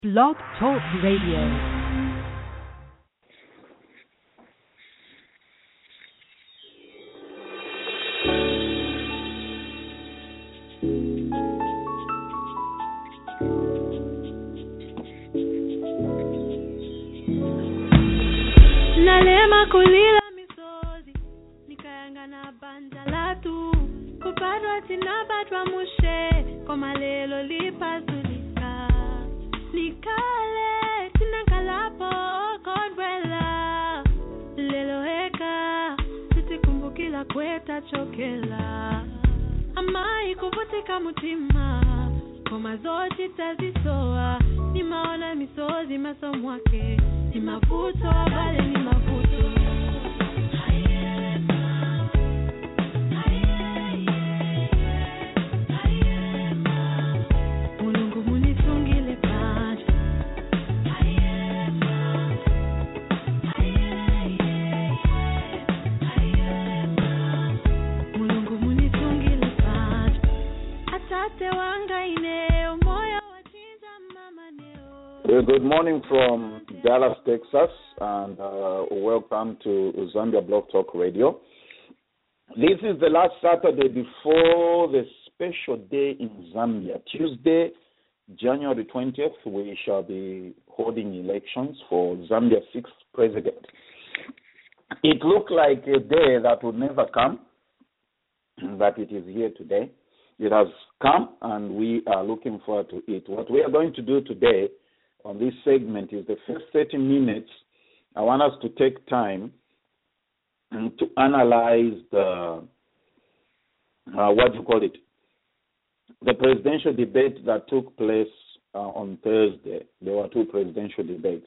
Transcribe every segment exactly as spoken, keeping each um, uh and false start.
Blog Talk Radio. Nalema kulila misozi nikayanga na banja latu kupadwa tinapatwa mushe koma lelo lipazulika nikale tinakalapo kodwela lelo heka titikumbukila kweta chokela amai kuvutika mutima koma zote tazisoa ni maona misozi masomwake ni mavuto bale ni mavuto Mulungu munifungile panja Mulungu munifungile panja atate wanga ineo moyo wachinja mama neo. Well, good morning from Dallas, Texas, and uh, welcome to Zambia Blog Talk Radio. This is the last Saturday before the special day in Zambia. Tuesday, January twentieth, we shall be holding elections for Zambia's sixth president. It looked like a day that would never come, but it is here today. It has come, and we are looking forward to it. What we are going to do today on this segment is the first thirty minutes. I want us to take time to analyze the, uh, what do you call it, the presidential debate that took place uh, on Thursday. There were two presidential debates.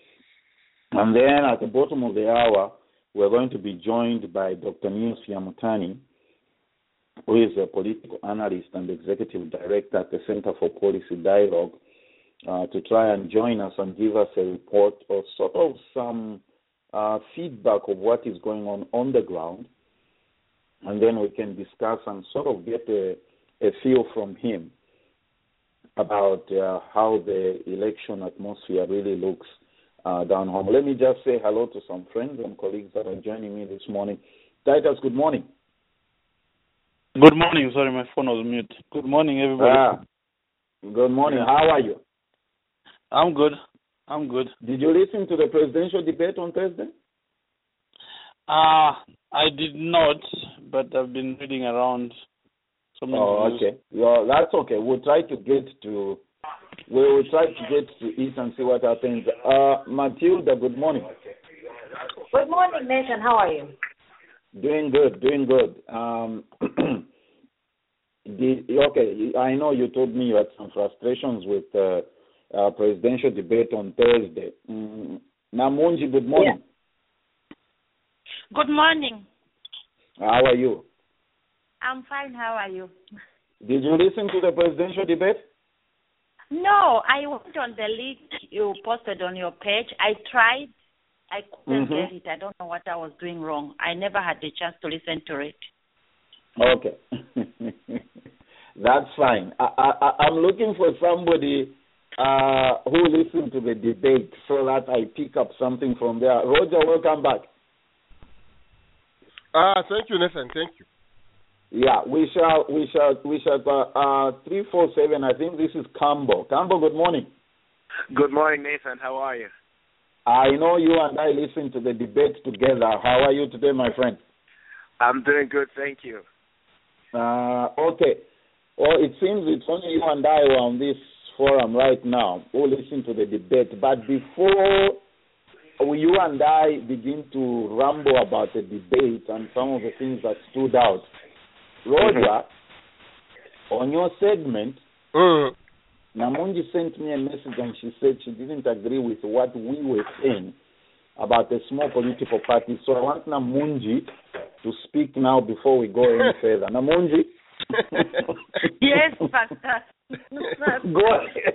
And then at the bottom of the hour, we're going to be joined by Doctor Niels Yamutani, who is a political analyst and executive director at the Center for Policy Dialogue, Uh, to try and join us and give us a report or sort of some uh, feedback of what is going on on the ground. And then we can discuss and sort of get a, a feel from him about uh, how the election atmosphere really looks uh, down home. Let me just say hello to some friends and colleagues that are joining me this morning. Titus, good morning. Good morning. Sorry, my phone was mute. Good morning, everybody. Ah, good morning. Yeah. How are you? I'm good. I'm good. Did you listen to the presidential debate on Thursday? Uh, I did not, but I've been reading around some Oh, interviews. okay. Well, that's okay. We'll try to get to, we will try to get to it and see what happens. Uh, Matilda, good morning. Good morning, Nathan. How are you? Doing good, doing good. Um, the, okay, I know you told me you had some frustrations with uh, uh, presidential debate on Thursday. Mm. Namunji, good morning. Yeah. Good morning. How are you? I'm fine. How are you? Did you listen to the presidential debate? No, I went on the link you posted on your page. I tried. I couldn't Mm-hmm. get it. I don't know what I was doing wrong. I never had the chance to listen to it. Okay. That's fine. I, I, I'm looking for somebody uh, who listened to the debate so that I pick up something from there. Roger, welcome back. Ah, uh, thank you, Nathan. Thank you. Yeah, we shall, we shall, we shall, uh, uh, three four seven, I think this is Cambo. Cambo, good morning. Good morning, Nathan. How are you? I know you and I listened to the debate together. How are you today, my friend? I'm doing good, thank you. Uh, okay. Well, it seems it's only you and I who are on this forum right now who listen to the debate. But before you and I begin to ramble about the debate and some of the things that stood out, Roger, mm-hmm. on your segment, mm. Namunji sent me a message and she said she didn't agree with what we were saying about the small political parties. So I want Namunji to speak now before we go any further. Namunji? Yes, Pastor. Go ahead.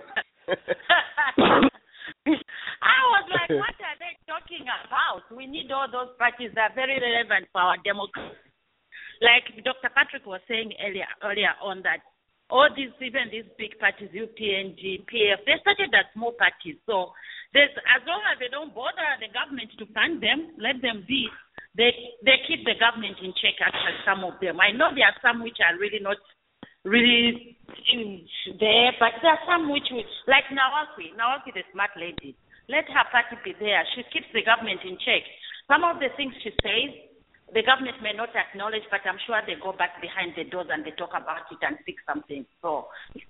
I was like, what are they talking about? We need all those parties that are very relevant for our democracy. Like Doctor Patrick was saying earlier earlier on that all these, even these big parties, U P N G, P F, they started as small parties. So there's, as long as they don't bother the government to fund them, let them be. They they keep the government in check. Actually, some of them. I know there are some which are really not really in there, but there are some which, we, like Nawakwi, Nawakwi, the smart lady. Let her party be there. She keeps the government in check. Some of the things she says, the government may not acknowledge, but I'm sure they go back behind the doors and they talk about it and fix something. So,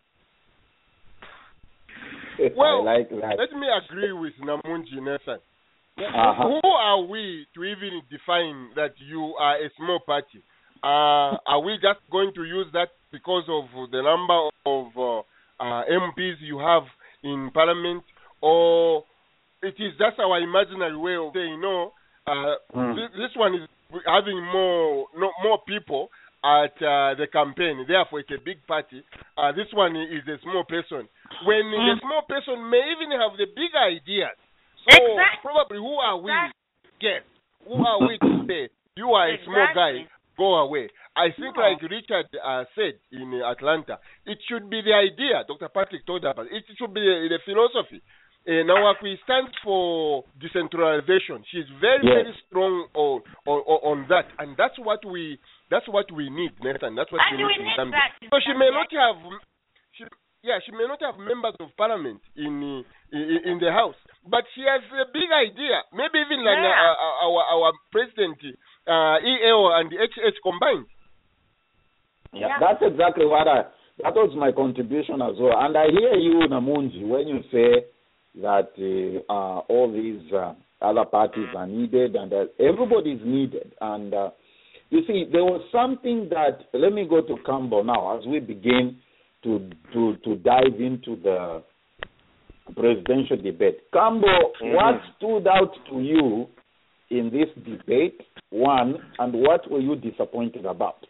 well, I like that. Let me agree with Namunji Nathan. Uh-huh. Who are we to even define that you are a small party? Uh, are we just going to use that because of the number of uh, uh, M Ps you have in Parliament, or it is just our imaginary way of saying, no, uh, mm. this, this one is having more no, more people at uh, the campaign, therefore it's a big party. Uh, this one is a small person. When mm. the small person may even have the big ideas. So exactly. probably who are we to get? Who are we to say, you are a exactly. small guy, go away? I think no. like Richard uh, said in uh, Atlanta, it should be the idea, Doctor Patrick told about, it should be the, the philosophy. Uh, Nawakwi stands for decentralization. She's very, yes. very strong on, on on that, and that's what we that's what we need, Nathan. That's what and we we need need in that. So she may not have, she, yeah, she may not have members of parliament in in, in the house, but she has a big idea. Maybe even like yeah. uh, our our president, uh, E L and the H H combined. Yeah, yeah, that's exactly what I. That was my contribution as well, and I hear you, Namunji, when you say that uh, uh, all these uh, other parties are needed and that everybody is needed. And uh, you see, there was something that, let me go to Kambo now as we begin to to, to dive into the presidential debate. Kambo, mm-hmm. what stood out to you in this debate, one, and what were you disappointed about?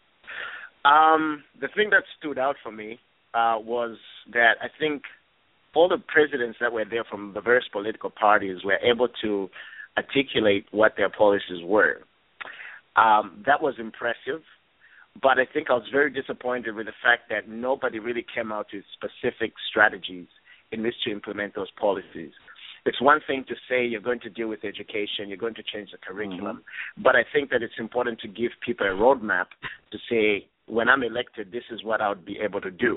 Um, the thing that stood out for me uh, was that I think all the presidents that were there from the various political parties were able to articulate what their policies were. Um, that was impressive, but I think I was very disappointed with the fact that nobody really came out with specific strategies in which to implement those policies. It's one thing to say you're going to deal with education, you're going to change the curriculum, mm-hmm. but I think that it's important to give people a roadmap to say, when I'm elected, this is what I would be able to do.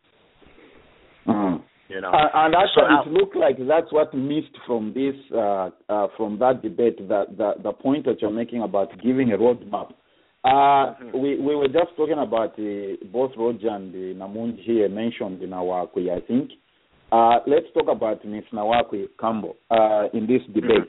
Mm-hmm. You know, uh, and actually, so it looked like that's what missed from this, uh, uh, from that debate. That the, the point that you're making about giving a roadmap. Uh, mm-hmm. We we were just talking about uh, both Roger and uh, Namunji here mentioned in Nawakwi, I think. Uh, let's talk about Miss Nawakwi Kambo uh, in this debate.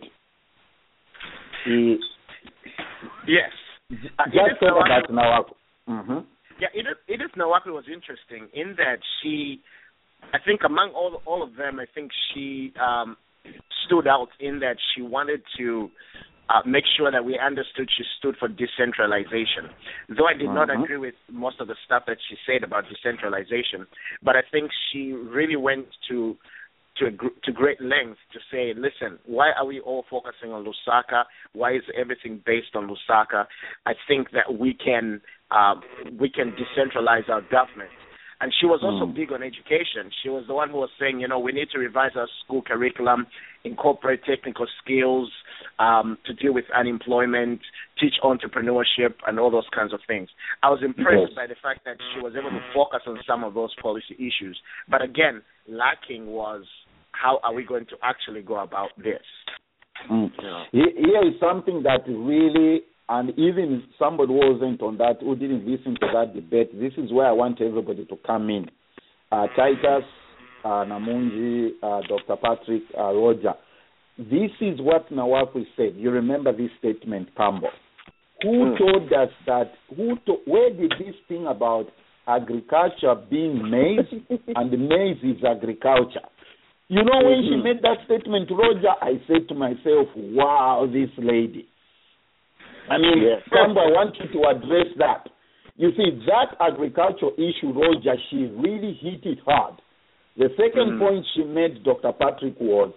Mm-hmm. He, yes, uh, just talk about Nawakwi. Mm-hmm. Yeah, Edith, Edith Nawakwi was interesting in that she. I think among all all of them, I think she um, stood out in that she wanted to uh, make sure that we understood she stood for decentralization. Though I did uh-huh. not agree with most of the stuff that she said about decentralization, but I think she really went to to to great lengths to say, listen, why are we all focusing on Lusaka? Why is everything based on Lusaka? I think that we can uh, we can decentralize our government. And she was also mm. big on education. She was the one who was saying, you know, we need to revise our school curriculum, incorporate technical skills um, to deal with unemployment, teach entrepreneurship, and all those kinds of things. I was impressed yes. by the fact that she was able to focus on some of those policy issues. But again, lacking was how are we going to actually go about this? Mm. You know? Here is something that really... And even if somebody who wasn't on that, who didn't listen to that debate, this is where I want everybody to come in. Uh, Titus, uh, Namunji, uh, Doctor Patrick, uh, Roger. This is what Nawakwi said. You remember this statement, Kambo. Who mm. told us that, who to, where did this thing about agriculture being maize and maize is agriculture? You know, when mm-hmm. she made that statement, Roger, I said to myself, wow, this lady. I mean, yes. Kambo, I want you to address that. You see, that agricultural issue, Roger, she really hit it hard. The second mm. point she made, Doctor Patrick, was,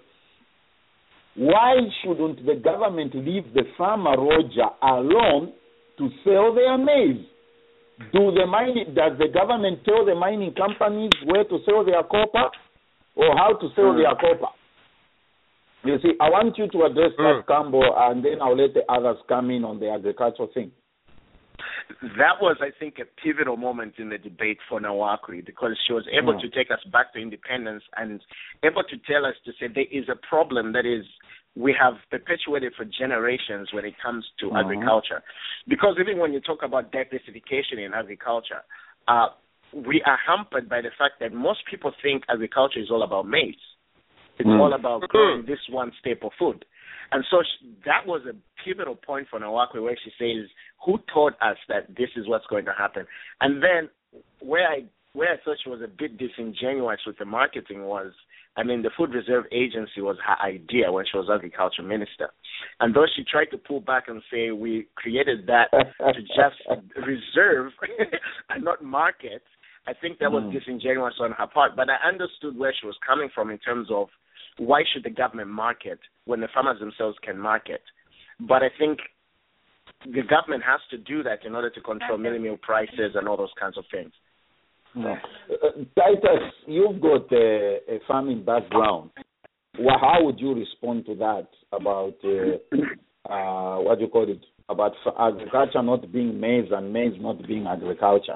why shouldn't the government leave the farmer, Roger, alone to sell their maize? do the mining, does the government tell the mining companies where to sell their copper or how to sell mm. their copper? You see, I want you to address mm. that, Kambo, and then I'll let the others come in on the agricultural thing. That was, I think, a pivotal moment in the debate for Nawakwi, because she was able mm. to take us back to independence and able to tell us to say there is a problem that is we have perpetuated for generations when it comes to mm-hmm. agriculture. Because even when you talk about diversification in agriculture, uh, we are hampered by the fact that most people think agriculture is all about maize. It's mm. all about growing this one staple food. And so she, that was a pivotal point for Nawakwi, where she says, who taught us that this is what's going to happen? And then where I where I thought she was a bit disingenuous with the marketing was, I mean, the Food Reserve Agency was her idea when she was agriculture minister. And though she tried to pull back and say we created that to just reserve and not market, I think that was mm. disingenuous on her part. But I understood where she was coming from in terms of why should the government market when the farmers themselves can market? But I think the government has to do that in order to control milling meal prices and all those kinds of things. No. Uh, Titus, you've got a, a farming background. Well, how would you respond to that about, uh, uh, what do you call it, about agriculture not being maize and maize not being agriculture?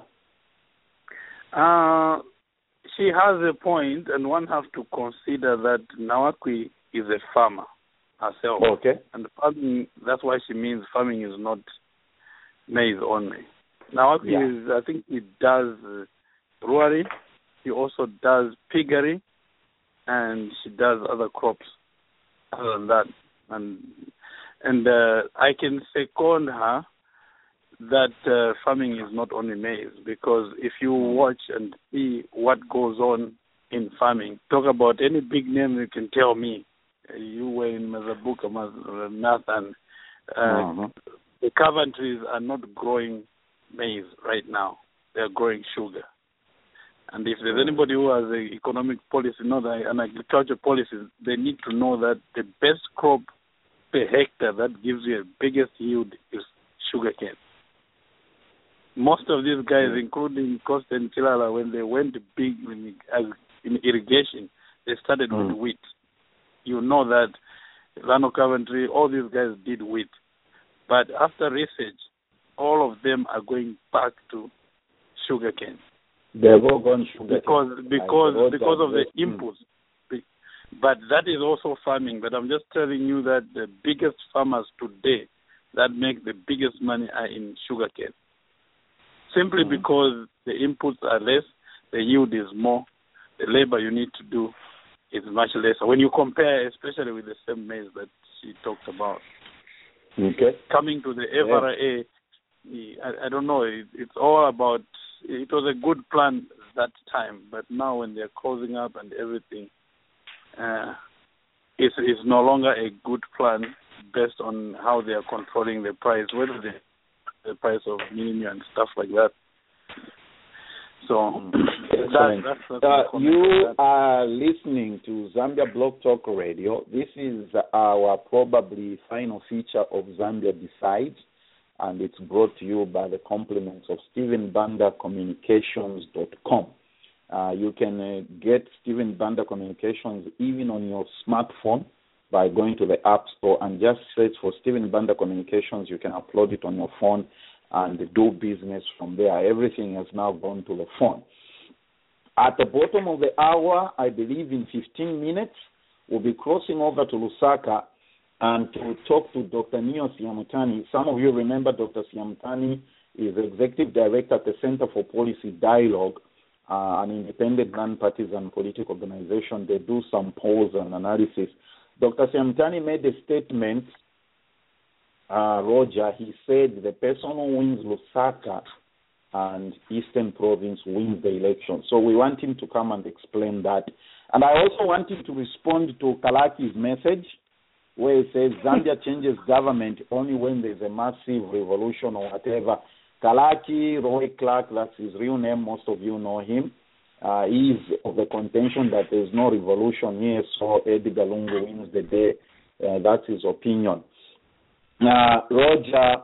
Uh, she has a point, and one has to consider that Nawakwi is a farmer herself. Okay. And farming, that's why she means farming is not maize only. Nawakwi yeah. is, I think he does uh, brewery, he also does piggery, and she does other crops other than that. And and uh, I can second her that uh, farming is not only maize, because if you watch and see what goes on in farming, talk about any big name you can tell me. You were in Mazabuka, Nathan. Uh, uh-huh. The Coventries are not growing maize right now. They are growing sugar. And if there's anybody who has an economic policy, not an agriculture policy, they need to know that the best crop per hectare that gives you the biggest yield is sugarcane. Most of these guys, including Costa and Chilala, when they went big in, in irrigation, they started mm. with wheat. You know that Lano Coventry, all these guys did wheat. But after research, all of them are going back to sugarcane. They've all gone sugar because because because of the inputs. Mm. But that is also farming. But I'm just telling you that the biggest farmers today that make the biggest money are in sugarcane. Simply mm. because the inputs are less, the yield is more, the labor you need to do is much less. When you compare, especially with the same maize that she talked about. Okay. Coming to the F R A, yeah. I, I don't know. It, it's all about. It was a good plan that time, but now when they're closing up and everything, uh, it's, it's no longer a good plan based on how they are controlling the price, whether the, the price of minimum and stuff like that. So that, that's, that's uh, you are listening to Zambia Blog Talk Radio. This is our probably final feature of Zambia Decides, and it's brought to you by the compliments of Stephen Banda Communications dot com. Uh, you can uh, get Stephen Banda Communications even on your smartphone by going to the App Store and just search for Stephen Banda Communications. You can upload it on your phone and do business from there. Everything has now gone to the phone. At the bottom of the hour, I believe in fifteen minutes, we'll be crossing over to Lusaka and to talk to Doctor Neo Siamutani. Some of you remember Doctor Siamutani is Executive Director at the Center for Policy Dialogue, uh, an independent non-partisan political organization. They do some polls and analysis. Doctor Siamutani made a statement, uh, Roger. He said the person who wins Lusaka and Eastern Province wins the election. So we want him to come and explain that. And I also want him to respond to Kalaki's message, where it says Zambia changes government only when there's a massive revolution or whatever. Kalaki, Roy Clark, that's his real name. Most of you know him. Uh, he's of the contention that there's no revolution here, so Edgar Lungu wins the day. Uh, that's his opinion. Uh, Roger,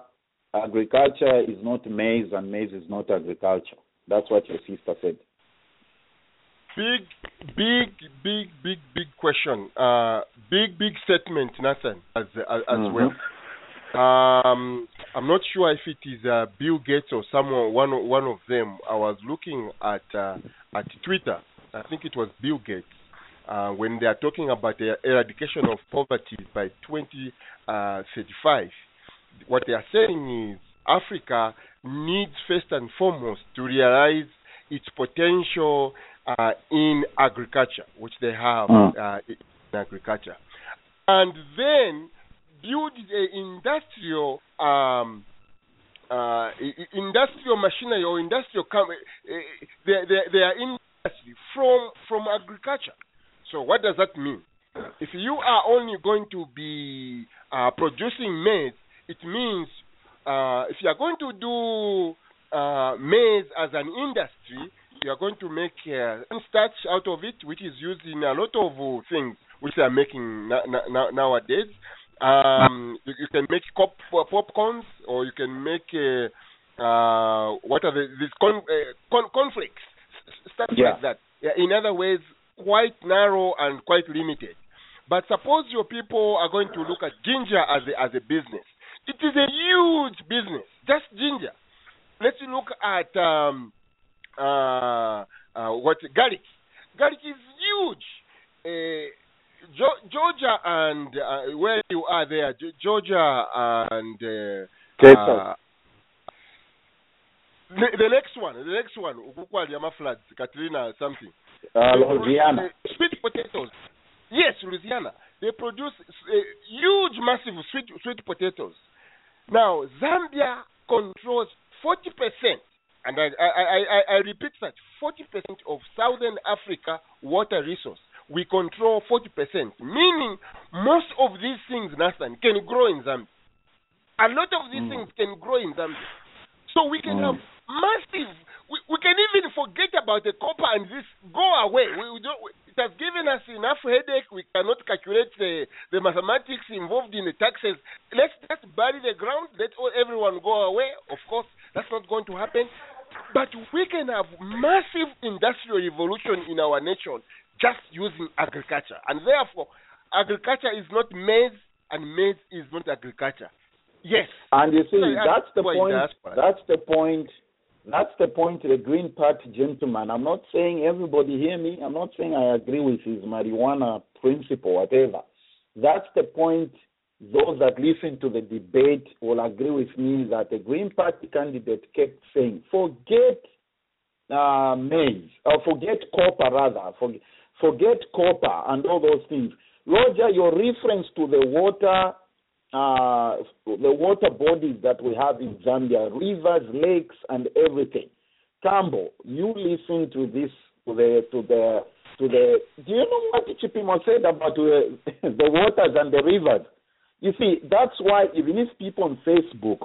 agriculture is not maize and maize is not agriculture. That's what your sister said. Big, big, big, big, big question. Uh, big, big statement, Nathan, as as, as Mhm. well. Um, I'm not sure if it is uh, Bill Gates or someone, one of, one of them. I was looking at uh, at Twitter. I think it was Bill Gates uh, when they are talking about the eradication of poverty by twenty thirty-five. What they are saying is Africa needs first and foremost to realize its potential uh, in agriculture, which they have Mm. uh, in agriculture, and then build an industrial um, uh, industrial machinery or industrial com- uh, their, their, their industry from from agriculture. So what does that mean? If you are only going to be uh, producing maize, it means uh, if you are going to do uh, maize as an industry, you are going to make uh, starch out of it, which is used in a lot of uh, things which they are making na- na- nowadays. Um, you, you can make pop, popcorns, or you can make uh, uh, what are the, these corn, uh, corn, cornflakes, stuff Yeah. like that. Yeah, in other ways, quite narrow and quite limited. But suppose your people are going to look at ginger as a, as a business. It is a huge business, just ginger. Let's look at um, uh, uh, what garlic. Garlic is huge. Uh, Jo- Georgia and uh, where you are there, G- Georgia and uh, Texas. uh, the, the next one, the next one, Ukukwaliama floods, Katrina something. Uh, They produce, Louisiana. uh, sweet potatoes. Yes, Louisiana. They produce uh, huge, massive sweet sweet potatoes. Now Zambia controls forty percent, and I I, I, I, I repeat that forty percent of Southern Africa water resource. We control forty percent, meaning most of these things, Nathan, can grow in Zambia. A lot of these Mm. things can grow in Zambia. So we can Mm. have massive, we, we can even forget about the copper and this, go away. We, we don't, it has given us enough headache. We cannot calculate the, the mathematics involved in the taxes. Let's just bury the ground, let all, everyone go away. Of course, that's not going to happen. But we can have massive industrial revolution in our nation just using agriculture. And therefore, agriculture is not maize, and maize is not agriculture. Yes. And you see, So, that's the why point. diaspora. That's the point. That's the point. The Green Party gentleman. I'm not saying everybody hear me. I'm not saying I agree with his marijuana principle, whatever. That's the point. Those that listen to the debate will agree with me that the Green Party candidate kept saying, "Forget uh, maize, or forget copper rather. Forget, forget copper and all those things." Roger, your reference to the water. Uh, the water bodies that we have in Zambia, rivers, lakes, and everything. Tambo, you listen to this, to the, to the, to the. Do you know what Chipimo said about the, the waters and the rivers? You see, that's why even if people on Facebook,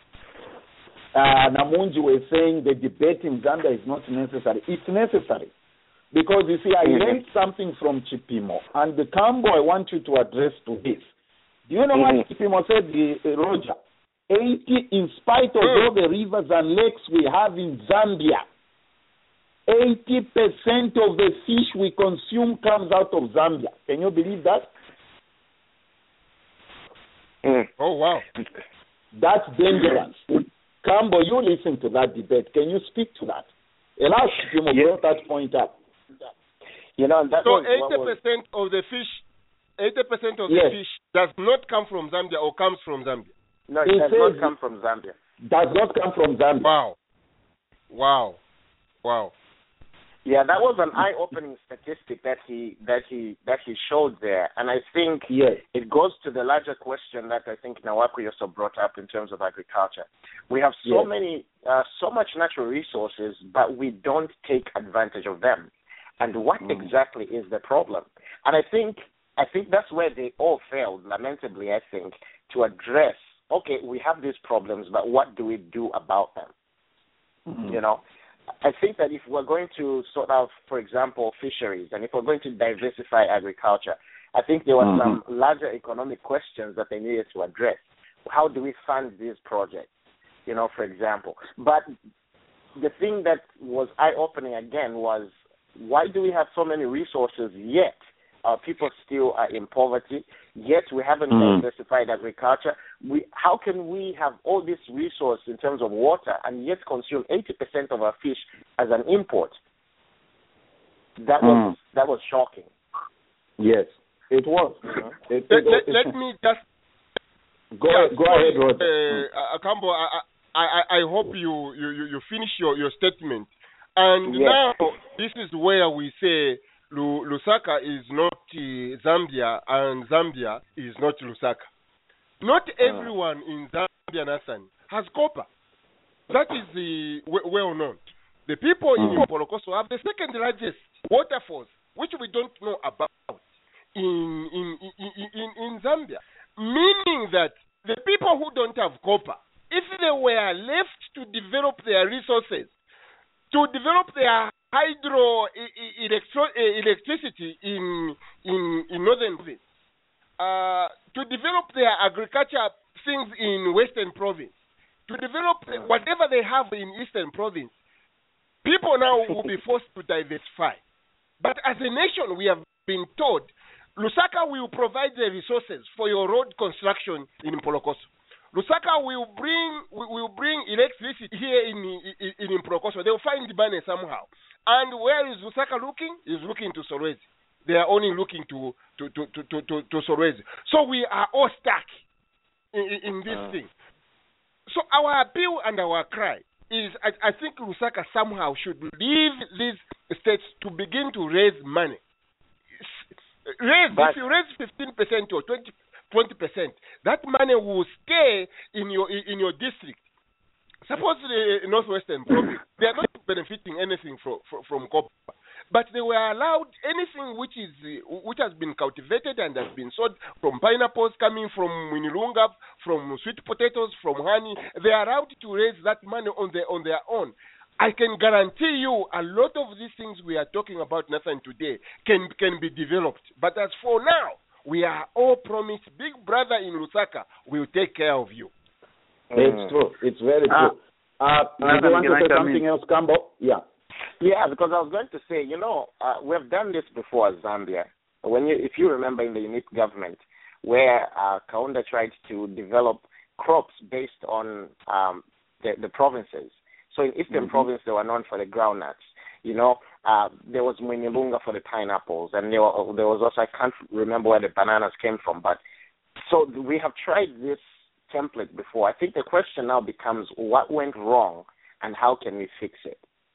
uh, Namunji were saying the debate in Zambia is not necessary. It's necessary. Because you see, I learned something from Chipimo, and the Tambo I want you to address to this. Do you know Mhm. what Chipimo said, uh, Roger? eighty, in spite of Mm. all the rivers and lakes we have in Zambia, eighty percent of the fish we consume comes out of Zambia. Can you believe that? Mm. Oh, wow. That's dangerous. Cambo, you listen to that debate. Can you speak to that? Elias Chipimo Yes. brought that point up. You know, that So was what eighty was- percent of the fish, eighty percent of Yes. the fish does not come from Zambia or comes from Zambia. no, it He does says- not come from Zambia. Does not come from Zambia. Wow. Wow. Wow. Yeah, that was an eye-opening statistic that he that he that he showed there, and I think Yes. it goes to the larger question that I think Nawakwi also brought up in terms of agriculture. We have so Yes. many, uh, so much natural resources, but we don't take advantage of them. And what Mm. exactly is the problem? And I think I think that's where they all failed, lamentably. I think to address. Okay, we have these problems, but what do we do about them? Mhm. You know, I think that if we're going to sort of, for example, fisheries, and if we're going to diversify agriculture, I think there were Mhm. some larger economic questions that they needed to address. How do we fund these projects? you know, for example. But the thing that was eye-opening again was, why do we have so many resources yet our people still are in poverty, yet we haven't Mm. diversified agriculture? We, how can we have all this resource in terms of water and yet consume eighty percent of our fish as an import? That was Mm. that was shocking. Yes, it was. Mhm. It, Let, it, let, it, let me just go yeah, ahead, go sorry, ahead, Rod. uh, Akambo, I, I, I, I hope you, you, you you finish your, your statement. And Yes. now this is where we say Lu, Lusaka is not uh, Zambia and Zambia is not Lusaka. Not everyone in Zambia, Nathan, has copper. That is the w- well known. The people Mm. in Polokoso have the second largest waterfalls, which we don't know about in in, in, in, in Zambia. Meaning that the people who don't have copper, if they were left to develop their resources, to develop their hydro e- e- electro- e- electricity in in in northern province, uh, to develop their agriculture things in western province, to develop the- whatever they have in eastern province, people now will be forced to diversify. But as a nation, we have been told, Lusaka will provide the resources for your road construction in Polokoso. Lusaka will bring will bring electricity here in in, in, in Polokoso. They will find the money somehow. And where is Lusaka looking? Is looking to Solwezi. They are only looking to to to to to, to, to Solwezi. So we are all stuck in, in, in this Uh. thing. So our appeal and our cry is, I, I think Lusaka somehow should leave these states to begin to raise money. Raise, But- if you raise fifteen percent or twenty percent, that money will stay in your in your district. Suppose the northwestern province, they are not benefiting anything from from, from copper, but they were allowed anything which is uh, which has been cultivated and has been sold, from pineapples coming from Winilunga, from sweet potatoes, from honey. They are allowed to raise that money on their on their own. I can guarantee you a lot of these things we are talking about, Nathan, today can can be developed. But as for now, we are all promised Big Brother in Lusaka will take care of you. It's true. It's very true. Uh, do you Nathan, want can to I say come something in? else, Cambo? Yeah. Yeah, because I was going to say, you know, uh, we've done this before as Zambia. When you, if you remember, in the unit government, where uh, Kaunda tried to develop crops based on um, the, the provinces. So in Eastern Mhm. Province, they were known for the groundnuts. You know, uh, there was Mwinilunga for the pineapples, and there, were, there was also, I can't remember where the bananas came from, but so we have tried this template before. I think the question now becomes, what went wrong and how can we fix it?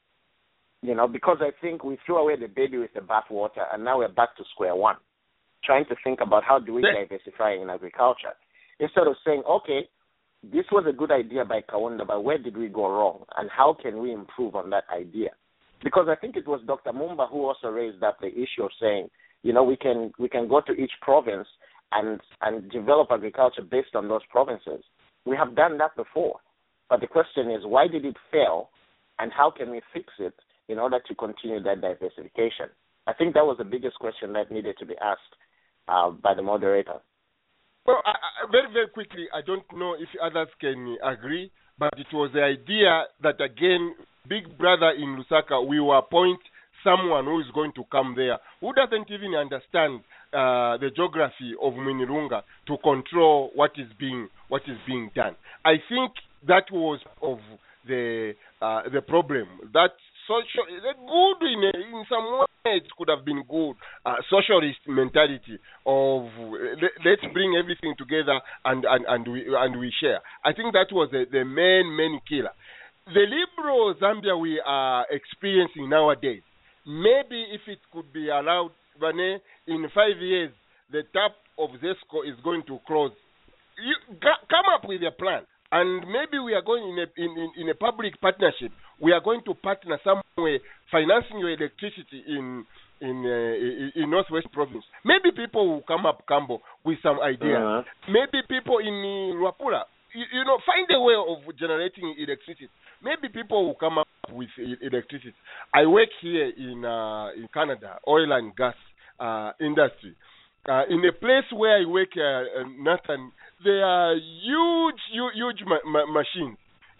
You know, because I think we threw away the baby with the bathwater, and now we're back to square one, trying to think about how do we Yeah. diversify in agriculture. Instead of saying, okay, this was a good idea by Kaunda, but where did we go wrong, and how can we improve on that idea? Because I think it was Doctor Mumba who also raised up the issue of saying, you know, we can we can go to each province and and develop agriculture based on those provinces. We have done that before, but the question is, why did it fail, and how can we fix it in order to continue that diversification? I think that was the biggest question that needed to be asked uh, by the moderator. Well, I, I, very, very quickly, I don't know if others can agree, but it was the idea that, again, Big Brother in Lusaka will appoint someone who is going to come there, who doesn't even understand uh, the geography of Mwinilunga to control what is being what is being done. I think that was of the uh, the problem. That social, good in, a, in some way, it could have been good. Uh, socialist mentality of let, let's bring everything together and, and, and we and we share. I think that was the, the main main killer. The liberal Zambia we are experiencing nowadays, maybe if it could be allowed, Vane, in five years, the tap of ZESCO is going to close. You g- come up with a plan. And maybe we are going in a in, in, in a public partnership. We are going to partner somewhere, financing your electricity in in uh, in Northwest Province. Maybe people will come up, Cambo, with some ideas. Uh-huh. Maybe people in uh, Luapula, you, you know, find a way of generating electricity. Maybe people will come up with e- electricity. I work here in uh, in Canada, oil and gas uh, industry. Uh, in a place where I work, uh, uh, Nathan, there are huge, huge, huge ma- ma- machines.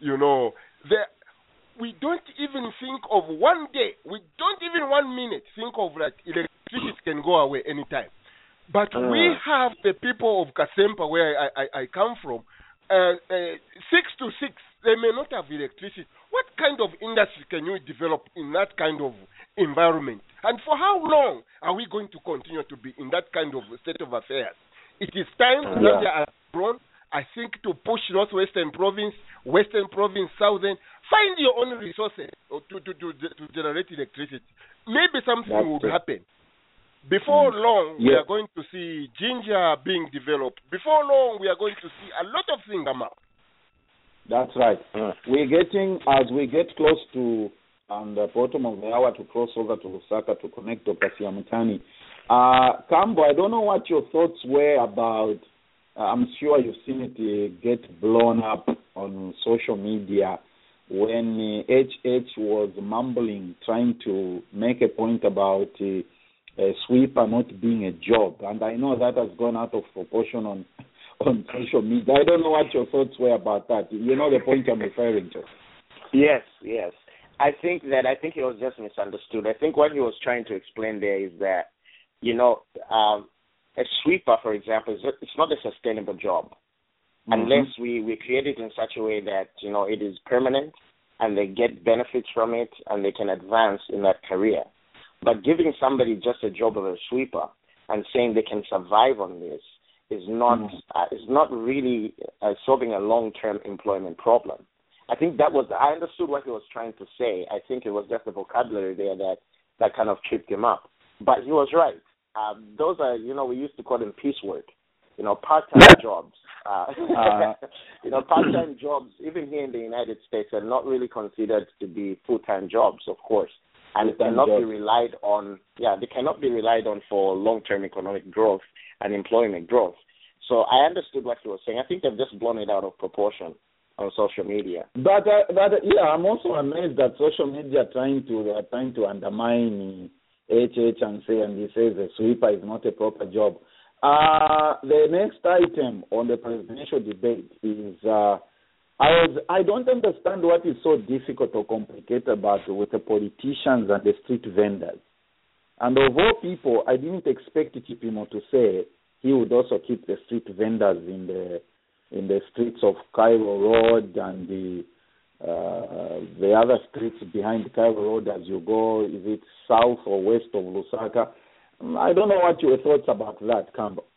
you know, there, we don't even think of one day, we don't even one minute think of that electricity can go away anytime. But uh. we have the people of Kasempa, where I, I, I come from, uh, uh, six to six, they may not have electricity. What kind of industry can you develop in that kind of environment? And for how long are we going to continue to be in that kind of state of affairs? It is time uh, that they are grown, I think, to push Northwestern Province, Western Province, Southern, find your own resources to, to, to, to generate electricity. Maybe something That's would it. happen. Before mm. long, yeah. we are going to see ginger being developed. Before long, we are going to see a lot of things come up. That's right. Mm. We're getting, as we get close to um, the bottom of the hour to cross over to Lusaka to connect Doctor Siamutani. Uh, Kambo, I don't know what your thoughts were about, uh, I'm sure you've seen it uh, get blown up on social media when uh, H H was mumbling, trying to make a point about uh, a sweeper not being a job. And I know that has gone out of proportion on on social media. I don't know what your thoughts were about that. You know the point I'm referring to. Yes, yes. I think that I think he was just misunderstood. I think what he was trying to explain there is that, you know, um, a sweeper, for example, is it's not a sustainable job mm-hmm. unless we, we create it in such a way that, you know, it is permanent and they get benefits from it and they can advance in that career. But giving somebody just a job of a sweeper and saying they can survive on this is not mm. uh, is not really uh, solving a long-term employment problem. I think that was, I understood what he was trying to say. I think it was just the vocabulary there that, that kind of tripped him up. But he was right. Uh, those are, you know, we used to call them piecework, you know, part-time jobs. Uh, uh, you know, part-time jobs, even here in the United States, are not really considered to be full-time jobs, of course. And it cannot jobs. be relied on, yeah, they cannot be relied on for long-term economic growth and employment growth. So I understood what he was saying. I think they've just blown it out of proportion on social media. But, uh, but uh, yeah, I'm also amazed that social media are trying to, are trying to undermine H H and say, and he says the sweeper is not a proper job. Uh, the next item on the presidential debate is, uh, I was, I don't understand what is so difficult or complicated about with the politicians and the street vendors. And of all people, I didn't expect Chipimo to say he would also keep the street vendors in the in the streets of Cairo Road and the uh, the other streets behind Cairo Road as you go. Is it south or west of Lusaka? I don't know what your thoughts about that, Campbell.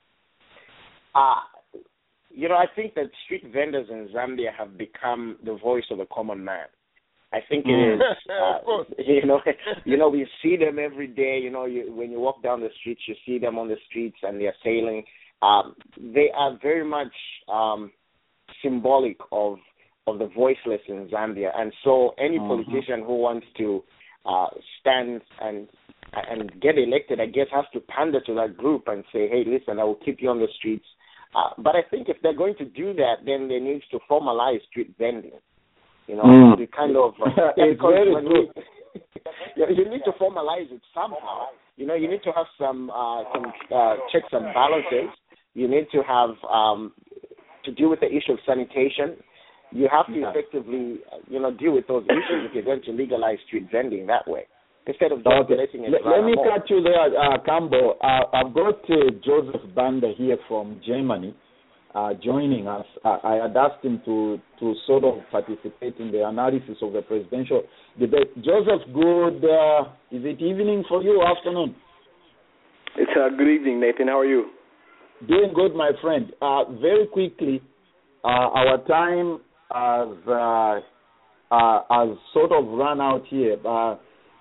Ah. Uh, You know, I think that street vendors in Zambia have become the voice of the common man. I think it is, uh, you know, you know, we see them every day. You know, you, when you walk down the streets, you see them on the streets and they're sailing. Um, they are very much um, symbolic of of the voiceless in Zambia. And so any mm-hmm. politician who wants to uh, stand and and get elected, I guess, has to pander to that group and say, hey, listen, I will keep you on the streets. Uh, but I think if they're going to do that, then they need to formalize street vending. You know, mm. to kind of uh, yeah, because when we, you need to formalize it somehow. You know, you need to have some uh, some uh, checks and balances. You need to have um, to deal with the issue of sanitation. You have to yeah. effectively, you know, deal with those issues if you're going to legalize street vending that way, instead of just okay. letting it. Let, let me cut you there, uh, Cambo. Uh, I've got uh, Joseph Banda here from Germany uh, joining us. Uh, I had asked him to, to sort of participate in the analysis of the presidential debate. Joseph, good. Uh, is it evening for you? Afternoon. It's uh, good evening, Nathan. How are you? Doing good, my friend. Uh, very quickly, uh, our time has uh, uh, has sort of run out here. Uh,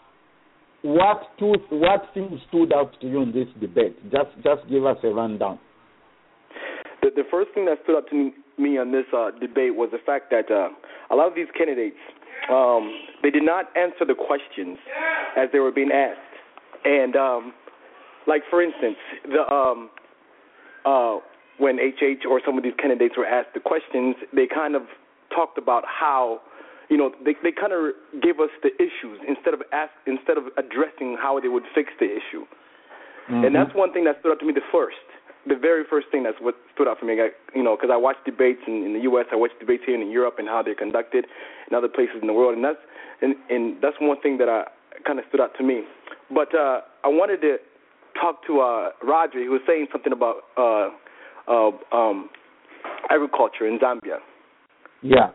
What two, what things stood out to you in this debate? Just just give us a rundown. The, the first thing that stood out to me, me on this uh, debate was the fact that uh, a lot of these candidates, um, they did not answer the questions as they were being asked. And, um, like, for instance, the um, uh, when H H or some of these candidates were asked the questions, they kind of talked about how, you know, they they kind of gave us the issues instead of ask, instead of addressing how they would fix the issue. Mm-hmm. And that's one thing that stood out to me the first. the very first thing that's what stood out for me. I, you know, because I watch debates in, in the U S, I watch debates here in Europe and how they're conducted in other places in the world, and that's and, and that's one thing that I kind of stood out to me. But uh, I wanted to talk to uh, Roger, who was saying something about uh, uh, um, agriculture in Zambia. Yeah.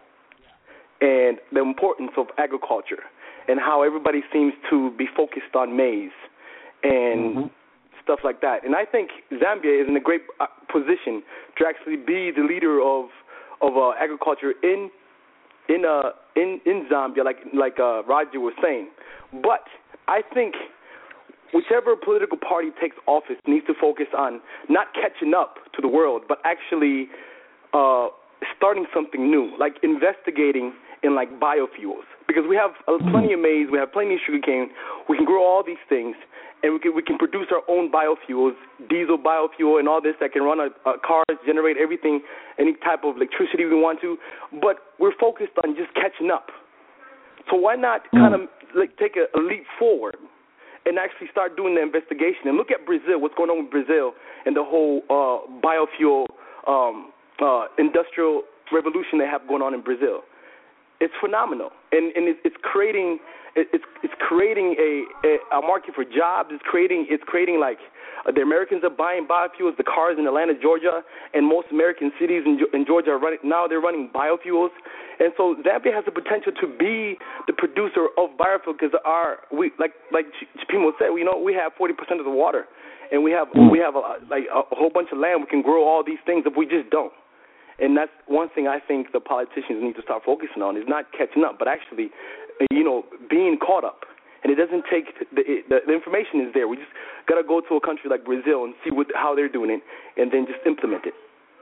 And the importance of agriculture and how everybody seems to be focused on maize and mm-hmm. stuff like that. And I think Zambia is in a great position to actually be the leader of of uh, agriculture in in uh in in Zambia, like like uh, Roger was saying. But I think whichever political party takes office needs to focus on not catching up to the world, but actually uh, starting something new, like investigating in like biofuels, because we have uh, plenty of maize, we have plenty of sugarcane, we can grow all these things, and we can we can produce our own biofuels, diesel biofuel, and all this that can run our, our cars, generate everything, any type of electricity we want to. But we're focused on just catching up. So why not kind of like take a, a leap forward and actually start doing the investigation and look at Brazil, what's going on with Brazil and the whole uh, biofuel um, uh, industrial revolution they have going on in Brazil. It's phenomenal, and and it's, it's creating it's it's creating a, a a market for jobs. It's creating it's creating like uh, the Americans are buying biofuels. The cars in Atlanta, Georgia, and most American cities in, in Georgia are running now. They're running biofuels, and so Zambia has the potential to be the producer of biofuel because our we like like Chipimo said, you know, we have forty percent of the water, and we have mm. we have a, like a whole bunch of land. We can grow all these things if we just don't. And that's one thing I think the politicians need to start focusing on, is not catching up, but actually, you know, being caught up. And it doesn't take the, the, the information is there. We just got to go to a country like Brazil and see what, how they're doing it, and then just implement it.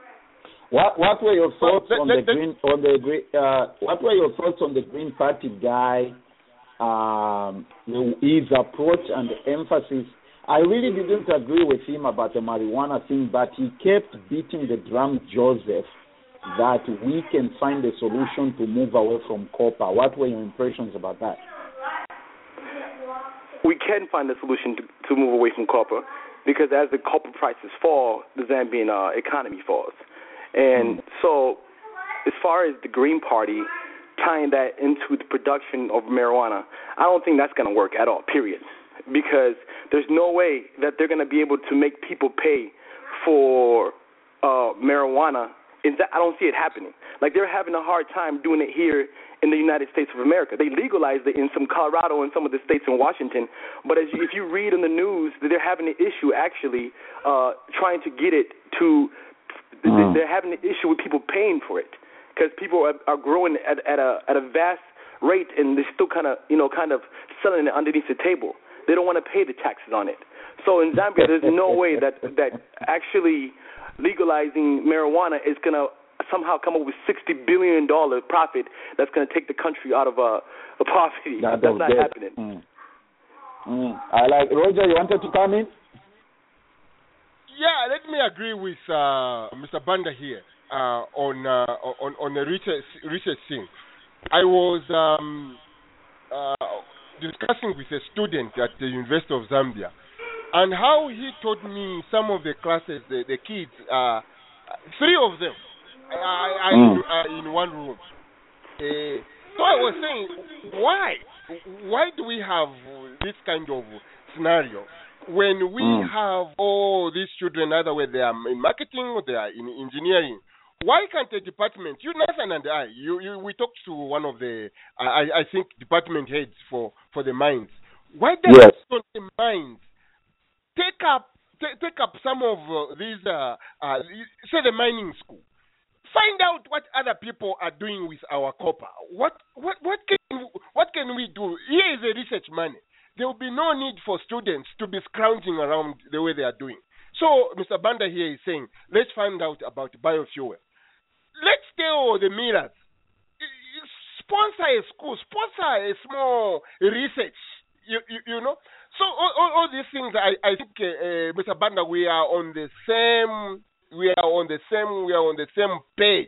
What What were your thoughts well, on the, the green on the uh, What were your thoughts on the Green Party guy, um, his approach and the emphasis? I really didn't agree with him about the marijuana thing, but he kept beating the drum, Joseph, that we can find a solution to move away from copper. What were your impressions about that? We can find a solution to, to move away from copper, because as the copper prices fall, the Zambian uh, economy falls. And mm. so as far as the Green Party tying that into the production of marijuana, I don't think that's going to work at all, period. Because there's no way that they're going to be able to make people pay for uh, marijuana. I don't see it happening. Like, they're having a hard time doing it here in the United States of America. They legalized it in some Colorado and some of the states in Washington. But as you, if you read in the news, they're having an issue actually uh, trying to get it to. Mm. They're having an issue with people paying for it, because people are, are growing at, at a at a vast rate, and they're still kind of you know kind of selling it underneath the table. They don't want to pay the taxes on it. So in Zambia, there's no way that that actually legalizing marijuana is going to somehow come up with sixty billion dollars profit that's going to take the country out of uh, a poverty. That that's not dead. happening. Mm. Mm. I like Roger, you wanted to come in? Yeah, let me agree with uh, Mister Banda here uh, on, uh, on on the research, research thing. I was um, uh, discussing with a student at the University of Zambia, and how he taught me some of the classes, the, the kids, uh, three of them, are, mm. in, in one room. Uh, so I was saying, why? Why do we have this kind of scenario when we mm. have all these children, either where they are in marketing or they are in engineering? Why can't the department, you, Nathan and I, you, you, we talked to one of the, uh, I, I think, department heads for, for the mines. Why don't yes. the mines take up t- take up some of uh, these, uh, uh, say the mining school, find out what other people are doing with our copper. What what what can what can we do? Here is the research money. There will be no need for students to be scrounging around the way they are doing. So Mister Banda here is saying, let's find out about biofuel. Let's tell the millers, sponsor a school, sponsor a small research. You you, you know. So all, all, all these things, I, I think, uh, uh, Mister Banda, we are on the same, we are on the same, we are on the same page.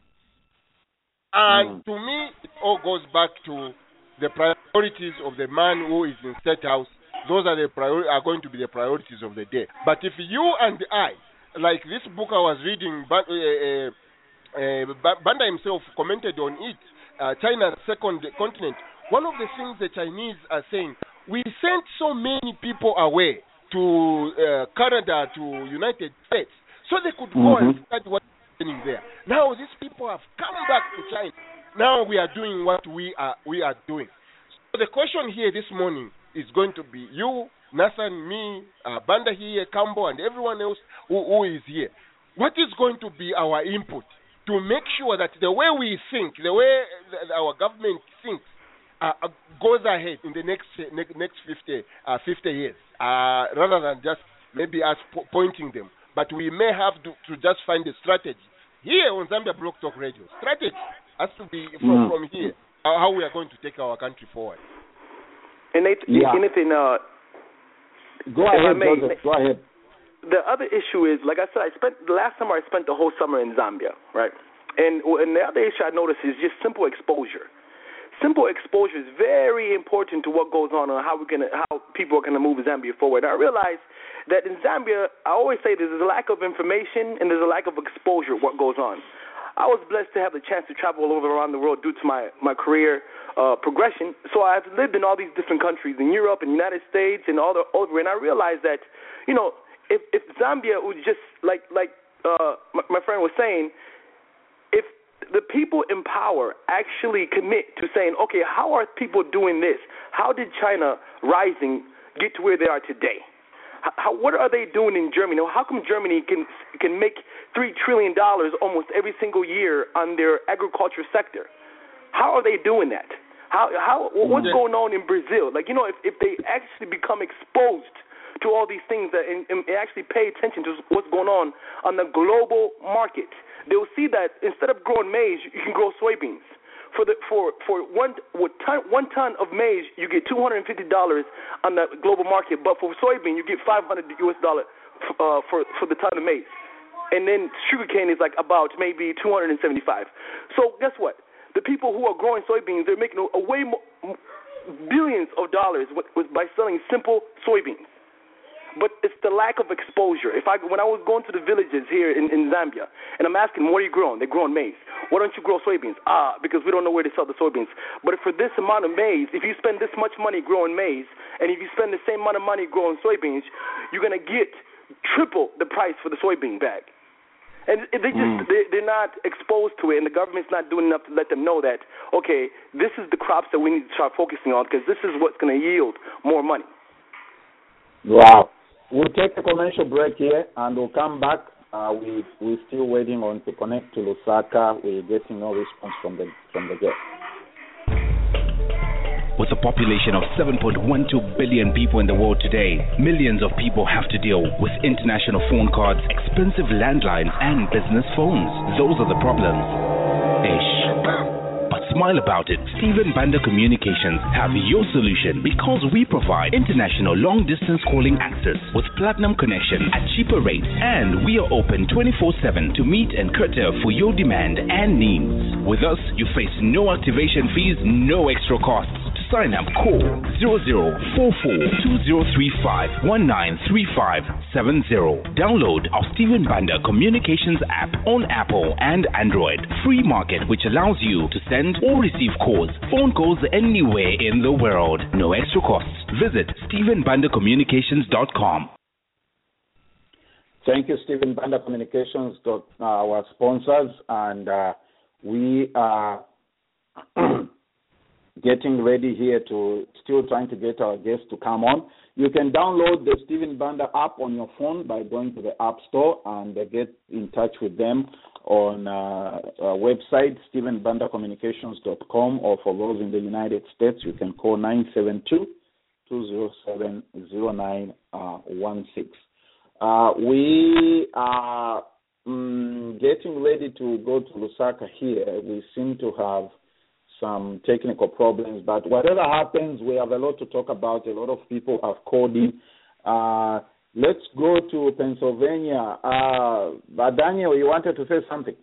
And mm. to me, it all goes back to the priorities of the man who is in State House. Those are the priori- are going to be the priorities of the day. But if you and I like this book I was reading, but, uh, uh, Banda himself commented on it, uh, China's second continent. One of the things the Chinese are saying, we sent so many people away to uh, Canada, to United States, so they could go Mm-hmm. and study what's happening there. Now these people have come back to China. Now we are doing what we are we are doing. So the question here this morning is going to be you, Nathan, me, uh, Banda here, Cambo, and everyone else who, who is here. What is going to be our input to make sure that the way we think, the way our government thinks, uh, goes ahead in the next next, next fifty, uh, fifty years, uh, rather than just maybe us po- pointing them. But we may have to, to just find a strategy. Here on Zambia Block Talk Radio, strategy has to be from, mm. from here, uh, how we are going to take our country forward. And they, yeah. anything, uh, go ahead, may, Joseph, go ahead. The other issue is, like I said, I spent the last summer I spent the whole summer in Zambia, right? And, and the other issue I noticed is just simple exposure. Simple exposure is very important to what goes on and how we can, how people are going to move Zambia forward. I realize that in Zambia, I always say there's a lack of information and there's a lack of exposure of what goes on. I was blessed to have the chance to travel all over around the world due to my, my career uh, progression. So I've lived in all these different countries, in Europe and the United States and all the over, and I realized that, you know, if, if Zambia would just, like like uh, my, my friend was saying, if the people in power actually commit to saying, okay, how are people doing this? How did China rising get to where they are today? How, what are they doing in Germany? How come Germany can can make three trillion dollars almost every single year on their agriculture sector? How are they doing that? How how what's yeah. going on in Brazil? Like, you know, if if they actually become exposed to all these things that and, and actually pay attention to what's going on on the global market, they'll see that instead of growing maize, you can grow soybeans. For the for for one with ton, one ton of maize, you get two hundred and fifty dollars on the global market. But for soybean, you get five hundred U S dollar uh, for for the ton of maize. And then sugarcane is like about maybe two hundred and seventy five. So guess what? The people who are growing soybeans, they're making a, a way more, billions of dollars with, with, by selling simple soybeans. But it's the lack of exposure. If I when I was going to the villages here in, in Zambia, and I'm asking, what are you growing? They're growing maize. Why don't you grow soybeans? Ah, because we don't know where to sell the soybeans. But for this amount of maize, if you spend this much money growing maize, and if you spend the same amount of money growing soybeans, you're going to get triple the price for the soybean bag. And they just mm. they, they're not exposed to it, and the government's not doing enough to let them know that, okay, this is the crops that we need to start focusing on because this is what's going to yield more money. Wow. We'll take a commercial break here, and we'll come back. Uh, we we're still waiting on to connect to Lusaka. We're getting no response from the from the guest. With a population of seven point one two billion people in the world today, millions of people have to deal with international phone cards, expensive landlines, and business phones. Those are the problems. Ish. But smile about it. Steven Banda Communications have your solution because we provide international long-distance calling access with platinum connection at cheaper rates, and we are open twenty-four seven to meet and cater for your demand and needs. With us, you face no activation fees, no extra costs. Sign up, call zero zero four four two zero three five one nine three five seven zero. Download our Steven Banda Communications app on Apple and Android. Free market, which allows you to send or receive calls, phone calls anywhere in the world. No extra costs. Visit Steven Banda Communications dot com. Thank you, Steven Banda Communications, uh, our sponsors, and uh, we are getting ready here to still trying to get our guests to come on. You can download the Steven Banda app on your phone by going to the App Store and uh, get in touch with them on uh, our website, Steven Banda Communications dot com, or for those in the United States, you can call nine seven two, two zero seven, zero nine one six. Uh, we are um, getting ready to go to Lusaka here. We seem to have some technical problems, but whatever happens, we have a lot to talk about. A lot of people have called in. Uh, let's go to Pennsylvania. Uh, but Daniel, you wanted to say something?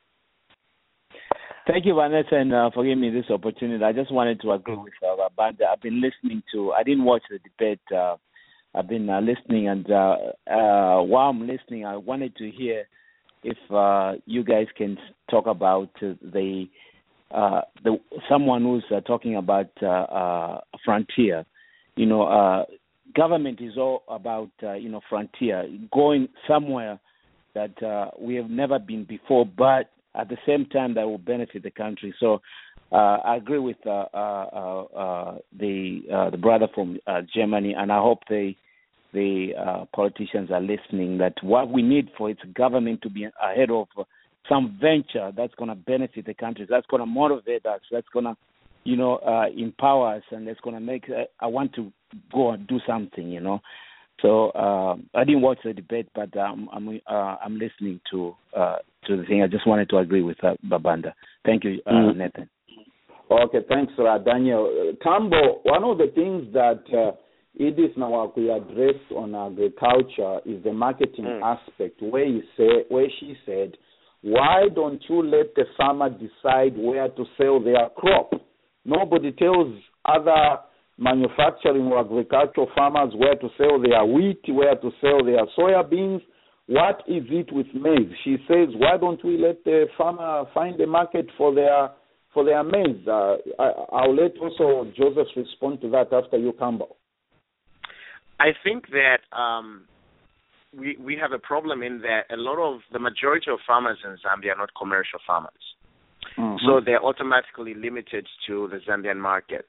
Thank you, Vanessa, and uh, for giving me this opportunity. I just wanted to agree with uh, Banda. I've been listening to, I didn't watch the debate uh, I've been uh, listening, and uh, uh, while I'm listening, I wanted to hear if uh, you guys can talk about uh, the uh, the someone who's uh, talking about uh, uh, frontier. You know, uh, government is all about uh, you know frontier, going somewhere that uh, we have never been before, but at the same time that will benefit the country. So uh, I agree with uh, uh, uh, the uh, the brother from uh, Germany, and I hope they the uh, politicians are listening, that what we need for its government to be ahead of some venture that's going to benefit the country, that's going to motivate us, that's going to, you know, uh, empower us, and that's going to make, uh, I want to go and do something, you know. So uh, I didn't watch the debate, but um, I'm uh, I'm listening to uh, to the thing. I just wanted to agree with uh, Babanda. Thank you, uh, mm. Nathan. Okay, thanks, uh, Daniel. Uh, Tambo, one of the things that uh, Edith Nawakwi addressed on agriculture is the marketing mm. aspect, where he say, where she said, why don't you let the farmer decide where to sell their crop? Nobody tells other manufacturing or agricultural farmers where to sell their wheat, where to sell their soya beans. What is it with maize? She says, why don't we let the farmer find a market for their for their maize? Uh, I, I'll let also Joseph respond to that after you, Campbell. I think that um, we we have a problem in that a lot of the majority of farmers in Zambia are not commercial farmers, mm-hmm. so they're automatically limited to the Zambian market.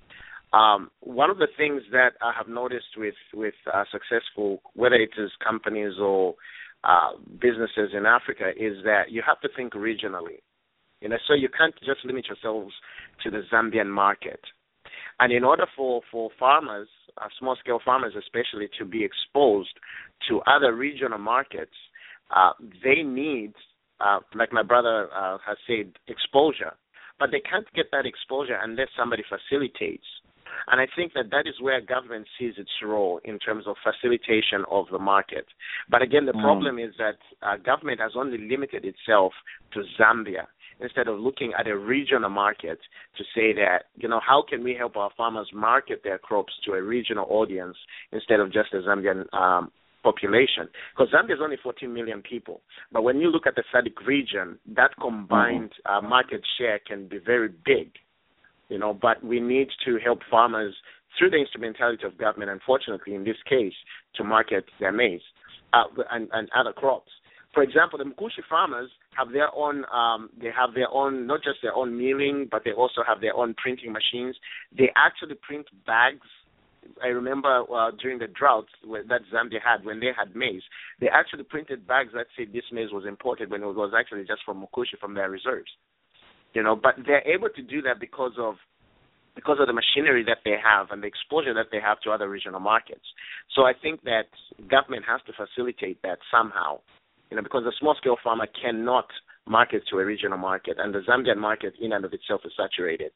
Um, one of the things that I have noticed with with uh, successful, whether it is companies or uh, businesses in Africa, is that you have to think regionally. You know, so you can't just limit yourselves to the Zambian market. And in order for for farmers, uh, small scale farmers especially, to be exposed to other regional markets, uh, they need, uh, like my brother uh, has said, exposure. But they can't get that exposure unless somebody facilitates. And I think that that is where government sees its role in terms of facilitation of the market. But again, the mm. problem is that uh, government has only limited itself to Zambia instead of looking at a regional market to say that, you know, how can we help our farmers market their crops to a regional audience instead of just a Zambian um, population? Because Zambia is only fourteen million people. But when you look at the S A D C region, that combined uh, market share can be very big. You know, but we need to help farmers through the instrumentality of government, unfortunately, in this case, to market their maize uh, and, and other crops. For example, the Mkushi farmers have their own, um, they have their own, not just their own milling, but they also have their own printing machines. They actually print bags. I remember uh, during the drought that Zambia had, when they had maize, they actually printed bags that said this maize was imported when it was actually just from Mkushi, from their reserves. You know, but they're able to do that because of because of the machinery that they have and the exposure that they have to other regional markets. So I think that government has to facilitate that somehow, you know, because the small-scale farmer cannot market to a regional market, and the Zambian market in and of itself is saturated.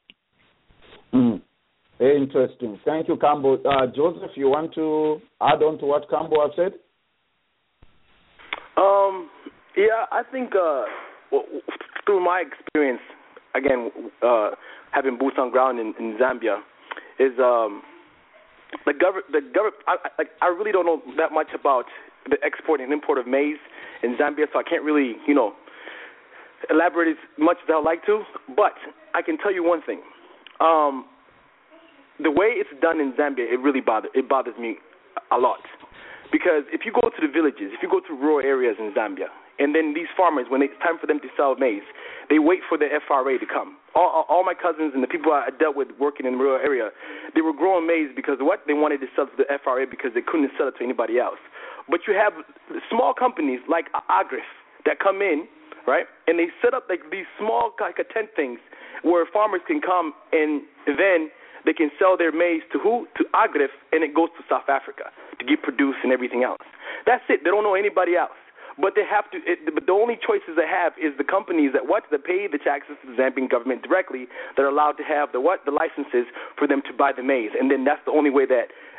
Mm. Very interesting. Thank you, Campbell. Uh, Joseph, you want to add on to what Campbell has said? Um, yeah, I think uh, well, through my experience, again, uh, having boots on ground in, in Zambia, is um, the government. The government. I, I, I really don't know that much about the export and import of maize in Zambia, so I can't really, you know, elaborate as much as I'd like to. But I can tell you one thing: um, the way it's done in Zambia, it really bothers it bothers me a lot, because if you go to the villages, if you go to rural areas in Zambia, and then these farmers, when it's time for them to sell maize, they wait for the F R A to come. All, all my cousins and the people I dealt with working in the rural area, they were growing maize because what? They wanted to sell to the F R A because they couldn't sell it to anybody else. But you have small companies like Agrif that come in, right, and they set up like these small like a tent things where farmers can come and then they can sell their maize to who? To Agrif, and it goes to South Africa to get produced and everything else. That's it. They don't know anybody else. But they have to. It, but the only choices they have is the companies that what that pay the taxes to the Zambian government directly, that are allowed to have the what the licenses for them to buy the maize, and then that's the only way that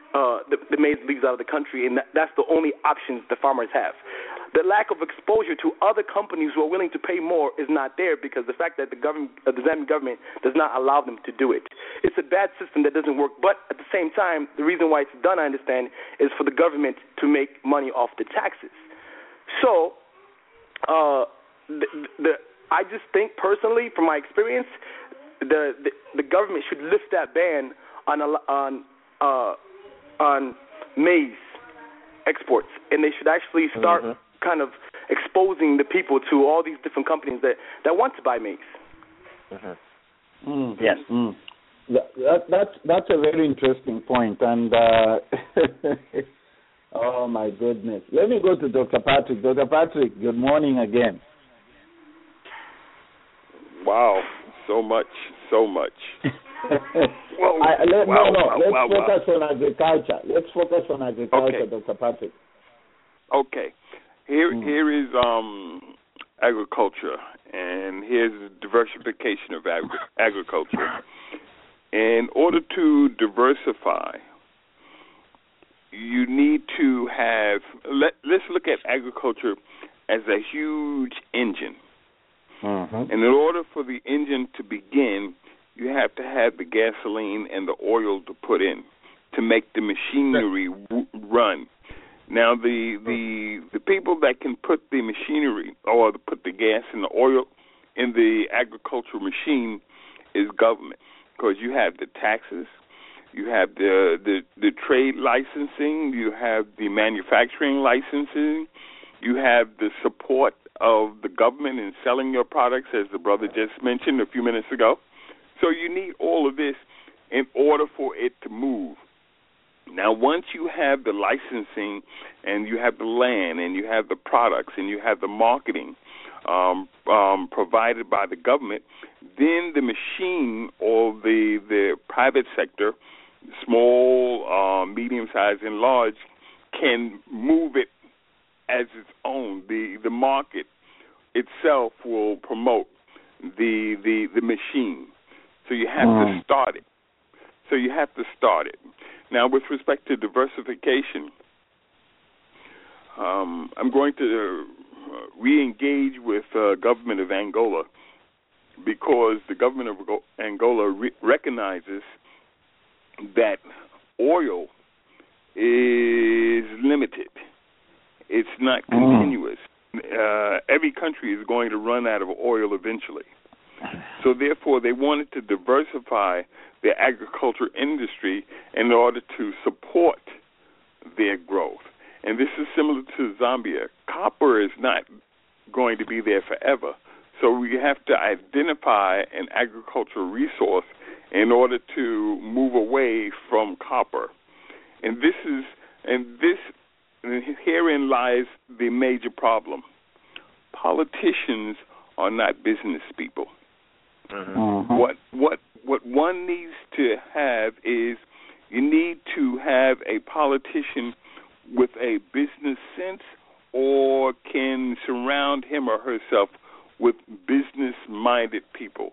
uh, the, the maize leaves out of the country, and that, that's the only options the farmers have. The lack of exposure to other companies who are willing to pay more is not there because the fact that the government, uh, the Zambian government does not allow them to do it. It's a bad system that doesn't work, but at the same time, the reason why it's done, I understand, is for the government to make money off the taxes. So, uh, the, the, I just think personally, from my experience, the, the, the government should lift that ban on on uh, on maize exports, and they should actually start mm-hmm. kind of exposing the people to all these different companies that, that want to buy maize. Mm-hmm. Mm. Yes. Mm. That, that, that's, that's a very interesting point. And, uh, oh, my goodness. Let me go to Doctor Patrick. Doctor Patrick, good morning again. Wow. So much. So much. well, I, let, wow, no, no. Wow, Let's wow, focus wow. on agriculture. Let's focus on agriculture, Okay. Doctor Patrick. Okay. Here, Mm. here is um, agriculture, and here's diversification of agri- agriculture. In order to diversify, you need to have. Let, let's look at agriculture as a huge engine. Mm-hmm. And in order for the engine to begin, you have to have the gasoline and the oil to put in to make the machinery w- run. Now, the the the people that can put the machinery or put the gas and the oil in the agricultural machine is government, because you have the taxes, you have the, the the trade licensing, you have the manufacturing licensing, you have the support of the government in selling your products, as the brother just mentioned a few minutes ago. So you need all of this in order for it to move. Now, once you have the licensing and you have the land and you have the products and you have the marketing um, um, provided by the government, then the machine or the the private sector, small, uh, medium-sized, and large, can move it as its own. The the market itself will promote the the, the machine. So you have mm. to start it. So you have to start it. Now, with respect to diversification, um, I'm going to uh, re-engage with the uh, government of Angola, because the government of Angola re- recognizes that oil is limited. It's not continuous. Uh, every country is going to run out of oil eventually. So therefore, they wanted to diversify their agriculture industry in order to support their growth. And this is similar to Zambia. Copper is not going to be there forever. So we have to identify an agricultural resource in order to move away from copper. And this is, and this, and herein lies the major problem. Politicians are not business people. Mm-hmm. What what what one needs to have is, you need to have a politician with a business sense, or can surround him or herself with business-minded people.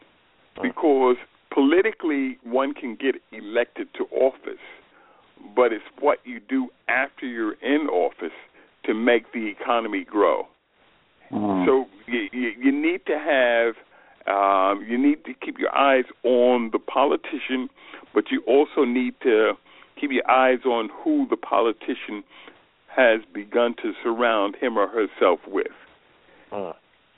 Because politically, one can get elected to office, but it's what you do after you're in office to make the economy grow. Mm. So you, you, you need to have, um, you need to keep your eyes on the politician, but you also need to keep your eyes on who the politician has begun to surround him or herself with. Uh.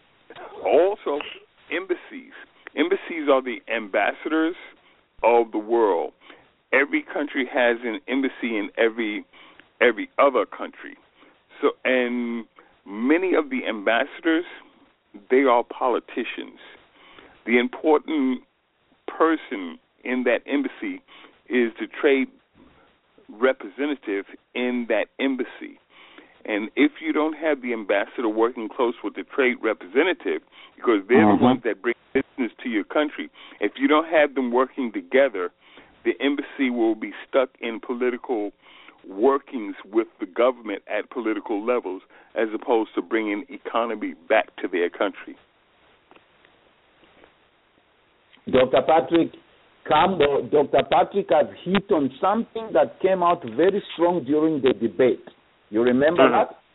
Also, embassies. Embassies are the ambassadors of the world. Every country has an embassy in every every other country. So, and many of the ambassadors, they are politicians. The important person in that embassy is the trade representative in that embassy. And if you don't have the ambassador working close with the trade representative, because they're mm-hmm. the ones that bring business to your country, if you don't have them working together, the embassy will be stuck in political workings with the government at political levels, as opposed to bringing economy back to their country. Doctor Patrick, Kambo, Doctor Patrick has hit on something that came out very strong during the debate. You remember mm-hmm. that?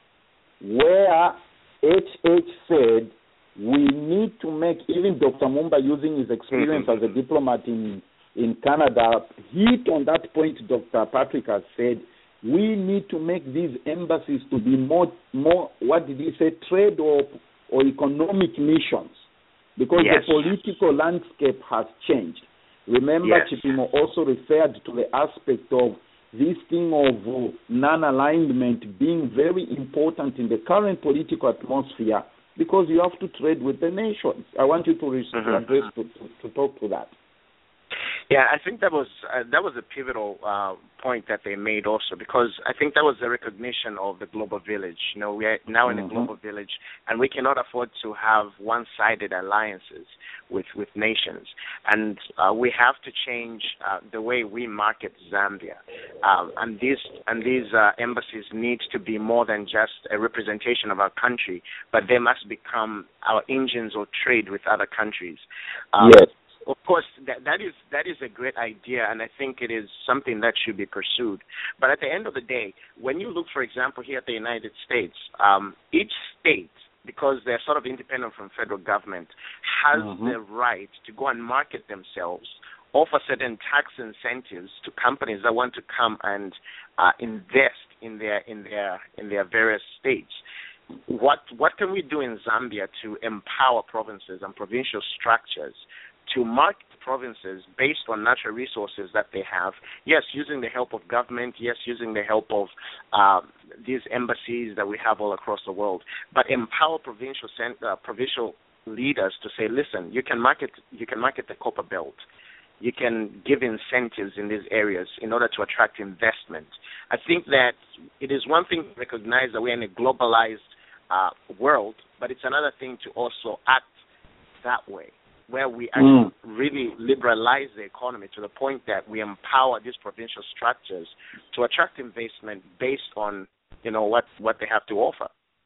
Where H H said we need to make, even Doctor Mumba using his experience mm-hmm. as a diplomat in, in Canada, hit on that point. Doctor Patrick has said we need to make these embassies to be more, more what did he say, trade or, or economic missions, because yes. the political landscape has changed. Remember, yes. Chipimo also referred to the aspect of this thing of uh, non-alignment being very important in the current political atmosphere, because you have to trade with the nations. I want you to, re- mm-hmm. to address to, to, to talk to that. Yeah, I think that was uh, that was a pivotal uh, point that they made also, because I think that was a recognition of the global village. You know, we are now in mm-hmm. a global village, and we cannot afford to have one-sided alliances with, with nations. And uh, we have to change uh, the way we market Zambia. Um, and these and these uh, embassies need to be more than just a representation of our country, but they must become our engines of trade with other countries. Um, yes. Of course, that, that is that is a great idea, and I think it is something that should be pursued. But at the end of the day, when you look, for example, here at the United States, um, each state, because they're sort of independent from federal government, has mm-hmm. the right to go and market themselves, offer certain tax incentives to companies that want to come and uh, invest in their in their in their various states. What what can we do in Zambia to empower provinces and provincial structures to market provinces based on natural resources that they have? Yes, using the help of government. Yes, using the help of uh, these embassies that we have all across the world. But empower provincial uh, provincial leaders to say, listen, you can market you can market the Copper Belt. You can give incentives in these areas in order to attract investment. I think that it is one thing to recognize that we're in a globalized uh, world, but it's another thing to also act that way, where we actually mm. really liberalize the economy to the point that we empower these provincial structures to attract investment based on, you know, what, what they have to offer.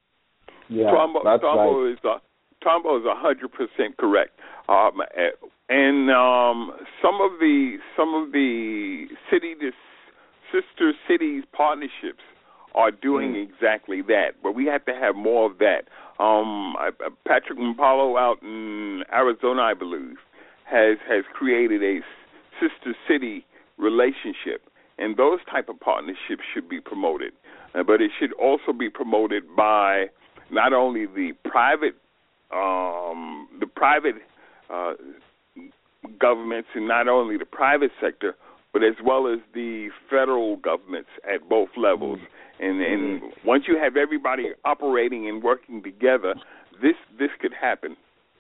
Yeah, Tombo, that's Tombo right. is uh, Tombo is a hundred percent correct. Um, and um, some of the some of the city this sister cities partnerships are doing mm. exactly that, but we have to have more of that. Um, Patrick Mpalo out in Arizona, I believe, has has created a sister city relationship, and those type of partnerships should be promoted. Uh, but it should also be promoted by not only the private, um, the private uh, governments, and not only the private sector, but as well as the federal governments at both levels. Mm. And, and once you have everybody operating and working together, this this could happen.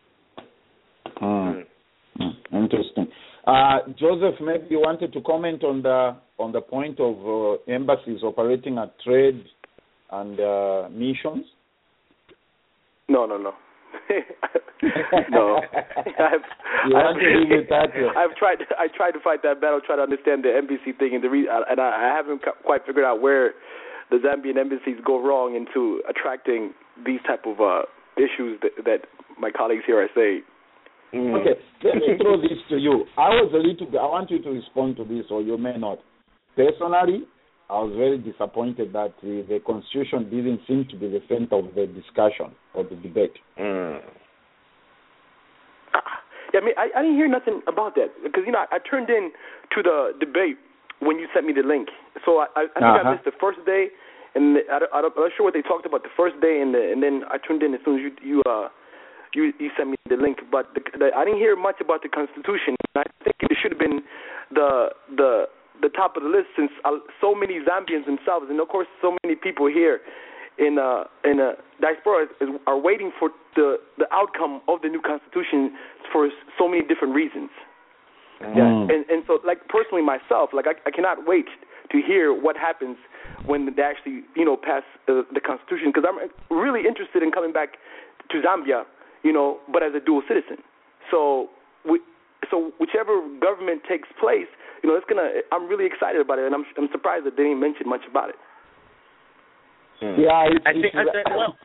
Mm. Mm. Interesting. Uh, Joseph, maybe you wanted to comment on the on the point of uh, embassies operating at trade and uh, missions. No, no, no. no, I've, you want to leave it that way. I've tried. I tried to fight that battle, try to understand the embassy thing, and the re- and I, I haven't quite figured out where the Zambian embassies go wrong into attracting these type of uh, issues that, that my colleagues here are saying. Mm. Okay, let me throw this to you. I was a little bit, I want you to respond to this, or you may not. Personally, I was very disappointed that uh, the Constitution didn't seem to be the center of the discussion or the debate. Mm. Yeah, I mean, I, I didn't hear nothing about that because, you know, I, I turned in to the debate when you sent me the link. So I, I, I think uh-huh. I missed the first day, and the, I, I, I'm not sure what they talked about the first day, and, the, and then I tuned in as soon as you you uh, you, you sent me the link. But the, the, I didn't hear much about the Constitution. I think it should have been the the the top of the list, since uh, so many Zambians themselves, and of course so many people here in uh, in uh, diaspora is, are waiting for the the outcome of the new Constitution for so many different reasons. Mm. Yeah, and and so like personally myself, like I, I cannot wait to hear what happens when they actually you know pass uh, the Constitution, because I'm really interested in coming back to Zambia, you know, but as a dual citizen. So we, so whichever government takes place, you know, it's gonna. I'm really excited about it, and I'm I'm surprised that they didn't mention much about it. Mm. Yeah, I think. I think well,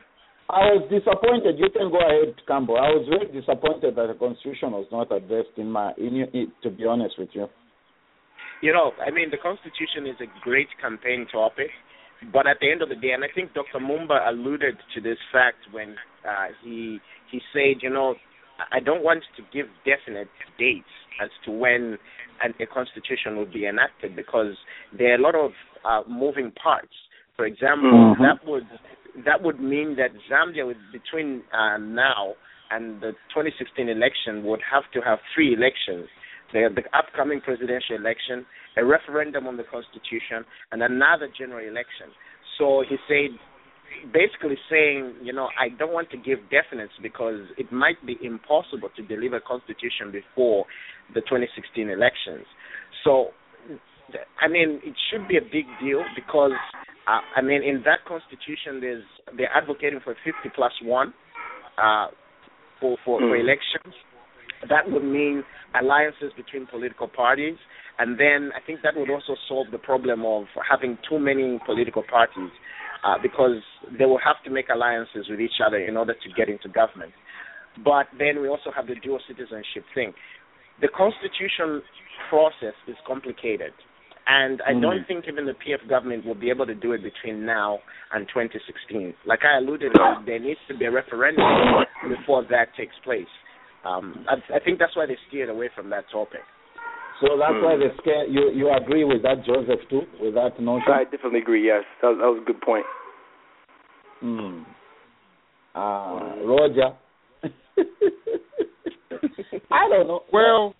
I was disappointed. You can go ahead, Cambo. I was very disappointed that the Constitution was not addressed in my, in, in, to be honest with you. You know, I mean, the Constitution is a great campaign topic, but at the end of the day, and I think Doctor Mumba alluded to this fact when uh, he he said, you know, I don't want to give definite dates as to when an, a constitution will be enacted because there are a lot of uh, moving parts. For example, mm-hmm. that would that would mean that Zambia, would, between uh, now and the twenty sixteen election, would have to have three elections: the, the upcoming presidential election, a referendum on the constitution, and another general election. So he said, basically saying, you know, I don't want to give definites because it might be impossible to deliver a constitution before the twenty sixteen elections. So, I mean, it should be a big deal because, uh, I mean, in that constitution, there's they're advocating for fifty plus one uh, for, for, mm. for elections. That would mean alliances between political parties. And then I think that would also solve the problem of having too many political parties. Uh, because they will have to make alliances with each other in order to get into government. But then we also have the dual citizenship thing. The constitution process is complicated, and I mm. don't think even the P F government will be able to do it between now and twenty sixteen. Like I alluded to, there needs to be a referendum before that takes place. Um, I, I think that's why they steered away from that topic. So that's mm. why they scare you. You agree with that, Joseph, too, with that notion? I definitely agree. Yes, that was, that was a good point. Mm. Uh, Roger. I don't know. Well,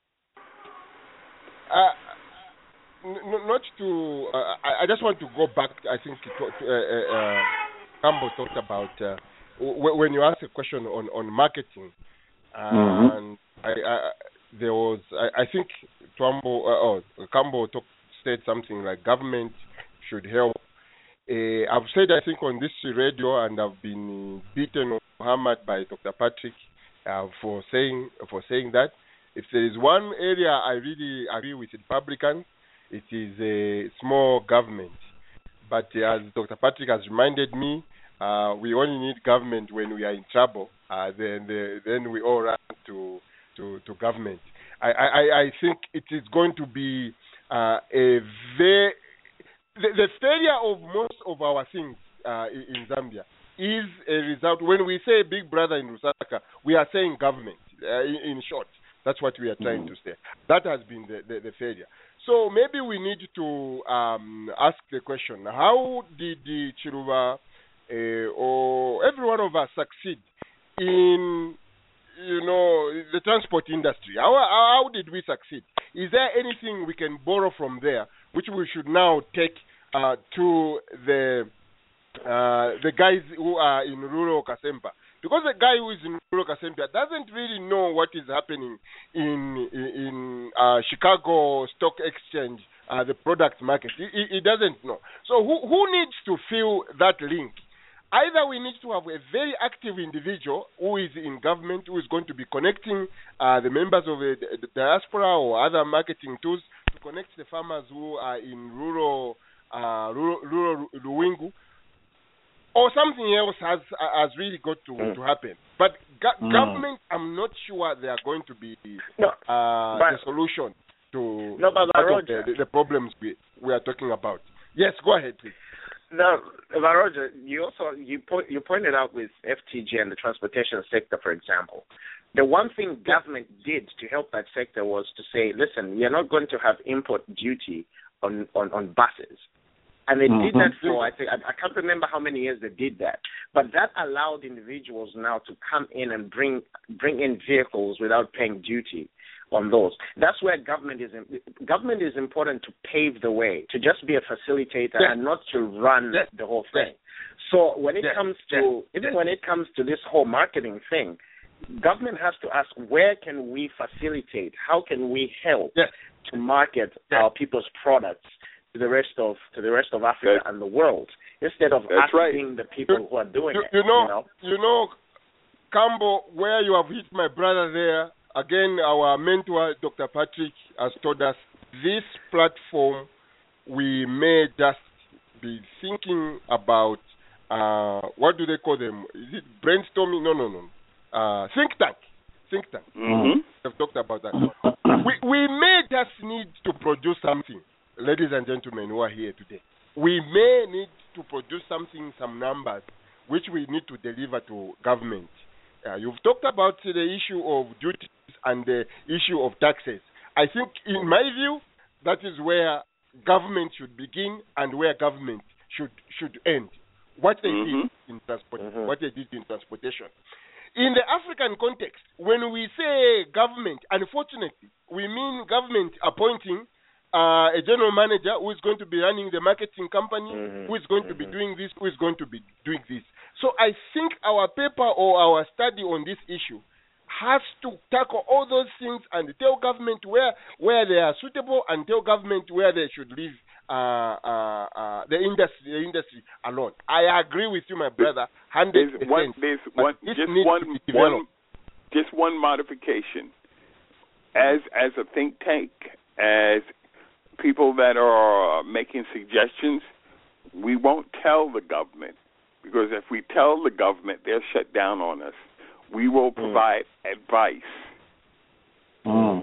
uh, n- not to. Uh, I, I just want to go back. I think to, to, uh, uh, Campbell talked about uh, w- when you asked a question on on marketing, uh, mm-hmm. and I. I There was, I, I think, Twambo, uh, oh, Campbell talk, said something like government should help. Uh, I've said, I think, on this radio, and I've been beaten or hammered by Doctor Patrick uh, for saying for saying that. If there is one area I really agree with Republicans, it is a small government. But uh, as Doctor Patrick has reminded me, uh, we only need government when we are in trouble. Uh, then, the, then we all run to. To, to government. I, I, I think it is going to be uh, a very the, the failure of most of our things uh, in, in Zambia is a result. When we say Big Brother in Lusaka, we are saying government. Uh, in, in short, that's what we are trying mm-hmm. to say. That has been the, the, the failure. So maybe we need to um, ask the question: how did the Chiluba uh, or every one of us succeed in you know, the transport industry? How, how did we succeed? Is there anything we can borrow from there, which we should now take uh, to the uh, the guys who are in rural Kasempa? Because the guy who is in rural Kasempa doesn't really know what is happening in in uh, Chicago Stock Exchange, uh, the product market. He, he doesn't know. So who who needs to fill that link? Either we need to have a very active individual who is in government, who is going to be connecting uh, the members of the, the diaspora or other marketing tools to connect the farmers who are in rural, uh, rural, rural Luwingu, or something else has has really got to, mm. to happen. But go- mm. government, I'm not sure they are going to be no, uh, but, the solution to no, but part of the, the, the problems we, we are talking about. Yes, go ahead, please. No, Roger, you also you point, you pointed out with F T G and the transportation sector, for example. The one thing government did to help that sector was to say, listen, you're not going to have import duty on, on, on buses. And they mm-hmm. did that for, I think, I, I can't remember how many years they did that. But that allowed individuals now to come in and bring bring in vehicles without paying duty on those. That's where government is government is important to pave the way, to just be a facilitator yes. and not to run yes. the whole thing. Yes. So when it yes. comes to yes. even when it comes to this whole marketing thing, government has to ask, where can we facilitate? How can we help yes. to market yes. our people's products to the rest of to the rest of Africa yes. and the world, instead of That's asking right. the people you, who are doing you, it? You know, you know, you know, Cambo, where you have hit my brother there. Again, our mentor, Doctor Patrick, has told us this platform, we may just be thinking about uh, what do they call them? Is it brainstorming? No, no, no. Uh, think tank. Think tank. Mm-hmm. We've talked about that. we, we may just need to produce something, ladies and gentlemen who are here today. We may need to produce something, some numbers, which we need to deliver to government. Uh, you've talked about the issue of duties and the issue of taxes. I think, in my view, that is where government should begin and where government should should end. What they mm-hmm. did in transport, mm-hmm. what they did in transportation. In the African context, when we say government, unfortunately, we mean government appointing uh, a general manager who is going to be running the marketing company, mm-hmm. who is going mm-hmm. to be doing this, who is going to be doing this. So I think our paper or our study on this issue has to tackle all those things and tell government where where they are suitable and tell government where they should leave uh, uh, uh, the industry the industry alone. I agree with you, my brother, hundred percent. There's one, there's one, just one, one, just one modification. As as a think tank, as people that are making suggestions, we won't tell the government, because if we tell the government, they'll shut down on us. We will provide mm. advice. Mm.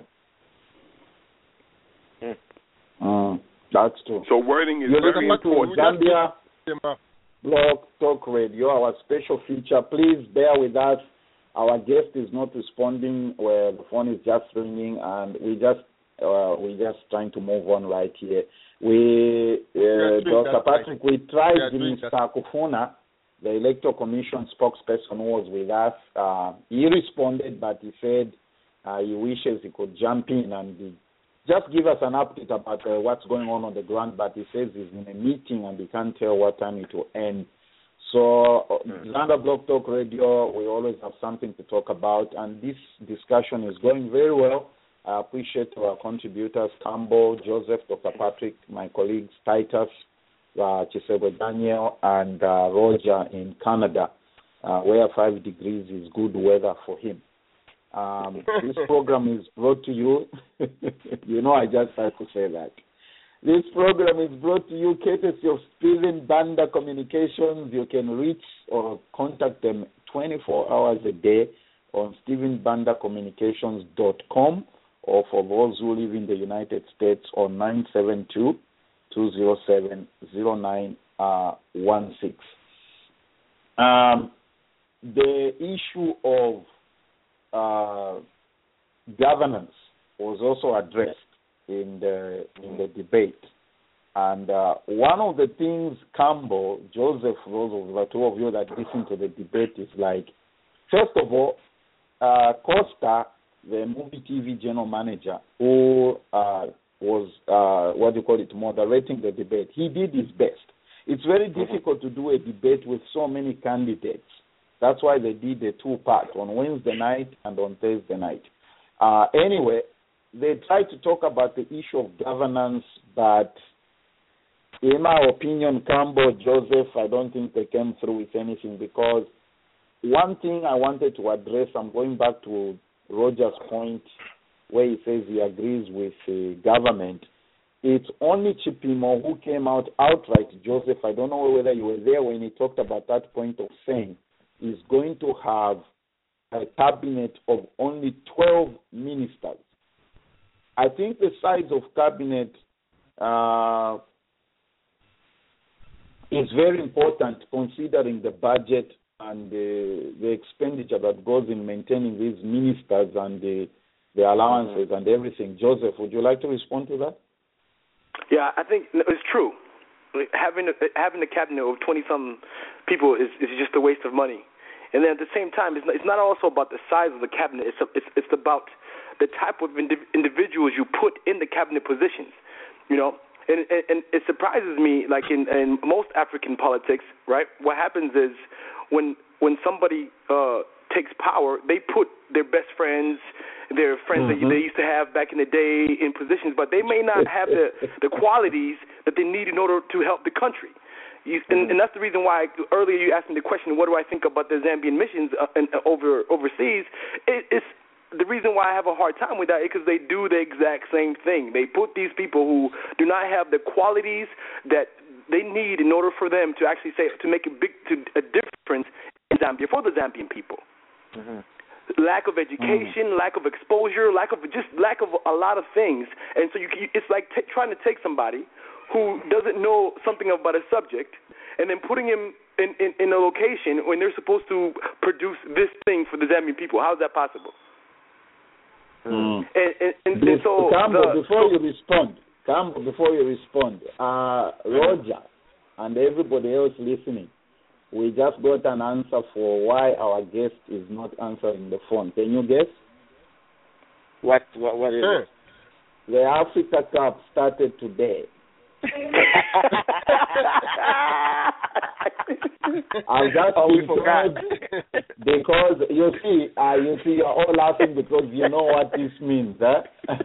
Mm. That's true. So wording is You're very important. Zambia Blog Talk Radio, our special feature. Please bear with us. Our guest is not responding. Where the phone is just ringing, and we just uh, we just trying to move on right here. We, uh, Doctor Patrick, right. we tried Mister Kufuna, the Electoral Commission spokesperson, who was with us. Uh, he responded, but he said uh, he wishes he could jump in and be, just give us an update about uh, what's going on on the ground. But he says he's in a meeting and he can't tell what time it will end. So, uh, mm-hmm. Zambia Blog Talk Radio, we always have something to talk about, and this discussion is going very well. I appreciate our contributors, Campbell, Joseph, Doctor Patrick, my colleagues, Titus, uh, Chisego Daniel, and uh, Roger in Canada, uh, where five degrees is good weather for him. Um, this program is brought to you. You know, I just had to say that. This program is brought to you courtesy of Stephen Banda Communications. You can reach or contact them twenty-four hours a day on stephen banda communications dot com, or for those who live in the United States on nine seven two, two zero seven, zero nine one six. Um, the issue of uh, governance was also addressed in the in the debate. And uh, one of the things Campbell, Joseph, those of the two of you that listen to the debate, is like, first of all, uh, Costa, the movie T V general manager, who uh, was, uh, what do you call it, moderating the debate, he did his best. It's very difficult to do a debate with so many candidates. That's why they did a two-part, on Wednesday night and on Thursday night. Uh, anyway, they tried to talk about the issue of governance, but in my opinion, Campbell, Joseph, I don't think they came through with anything, because one thing I wanted to address, I'm going back to Roger's point where he says he agrees with the government. It's only Chipimo who came out outright, Joseph, I don't know whether you were there when he talked about that point of saying he's going to have a cabinet of only twelve ministers. I think the size of cabinet uh, is very important, considering the budget and the, the expenditure that goes in maintaining these ministers and the, the allowances mm-hmm. and everything. Joseph, would you like to respond to that? Yeah, I think it's true. Having a, having a cabinet of twenty-some people is, is just a waste of money. And then at the same time, it's not, it's not also about the size of the cabinet. It's, a, it's, it's about the type of indiv- individuals you put in the cabinet positions, you know. And, and, and it surprises me, like in, in most African politics, right, what happens is when when somebody uh, takes power, they put their best friends, their friends mm-hmm. that they used to have back in the day in positions, but they may not have the, the qualities that they need in order to help the country. You, and, and that's the reason why earlier you asked me the question, what do I think about the Zambian missions uh, and, uh, over overseas? It, it's the reason why I have a hard time with that is because they do the exact same thing. They put these people who do not have the qualities that they need in order for them to actually say to make a big to a difference in Zambia for the Zambian people. Mm-hmm. Lack of education, mm. lack of exposure, lack of just lack of a lot of things, and so you, it's like t- trying to take somebody who doesn't know something about a subject, and then putting him in, in, in a location when they're supposed to produce this thing for the Zambian people. How is that possible? Mm. And, and, and, Be- and so Cambo, the, before so, you respond, Cambo, before you respond, uh, Roger and everybody else listening, we just got an answer for why our guest is not answering the phone. Can you guess? What what, what is sure. it? The Africa Cup started today. I've just oh, been told because you see, uh, you see, you're all laughing because you know what this means, huh?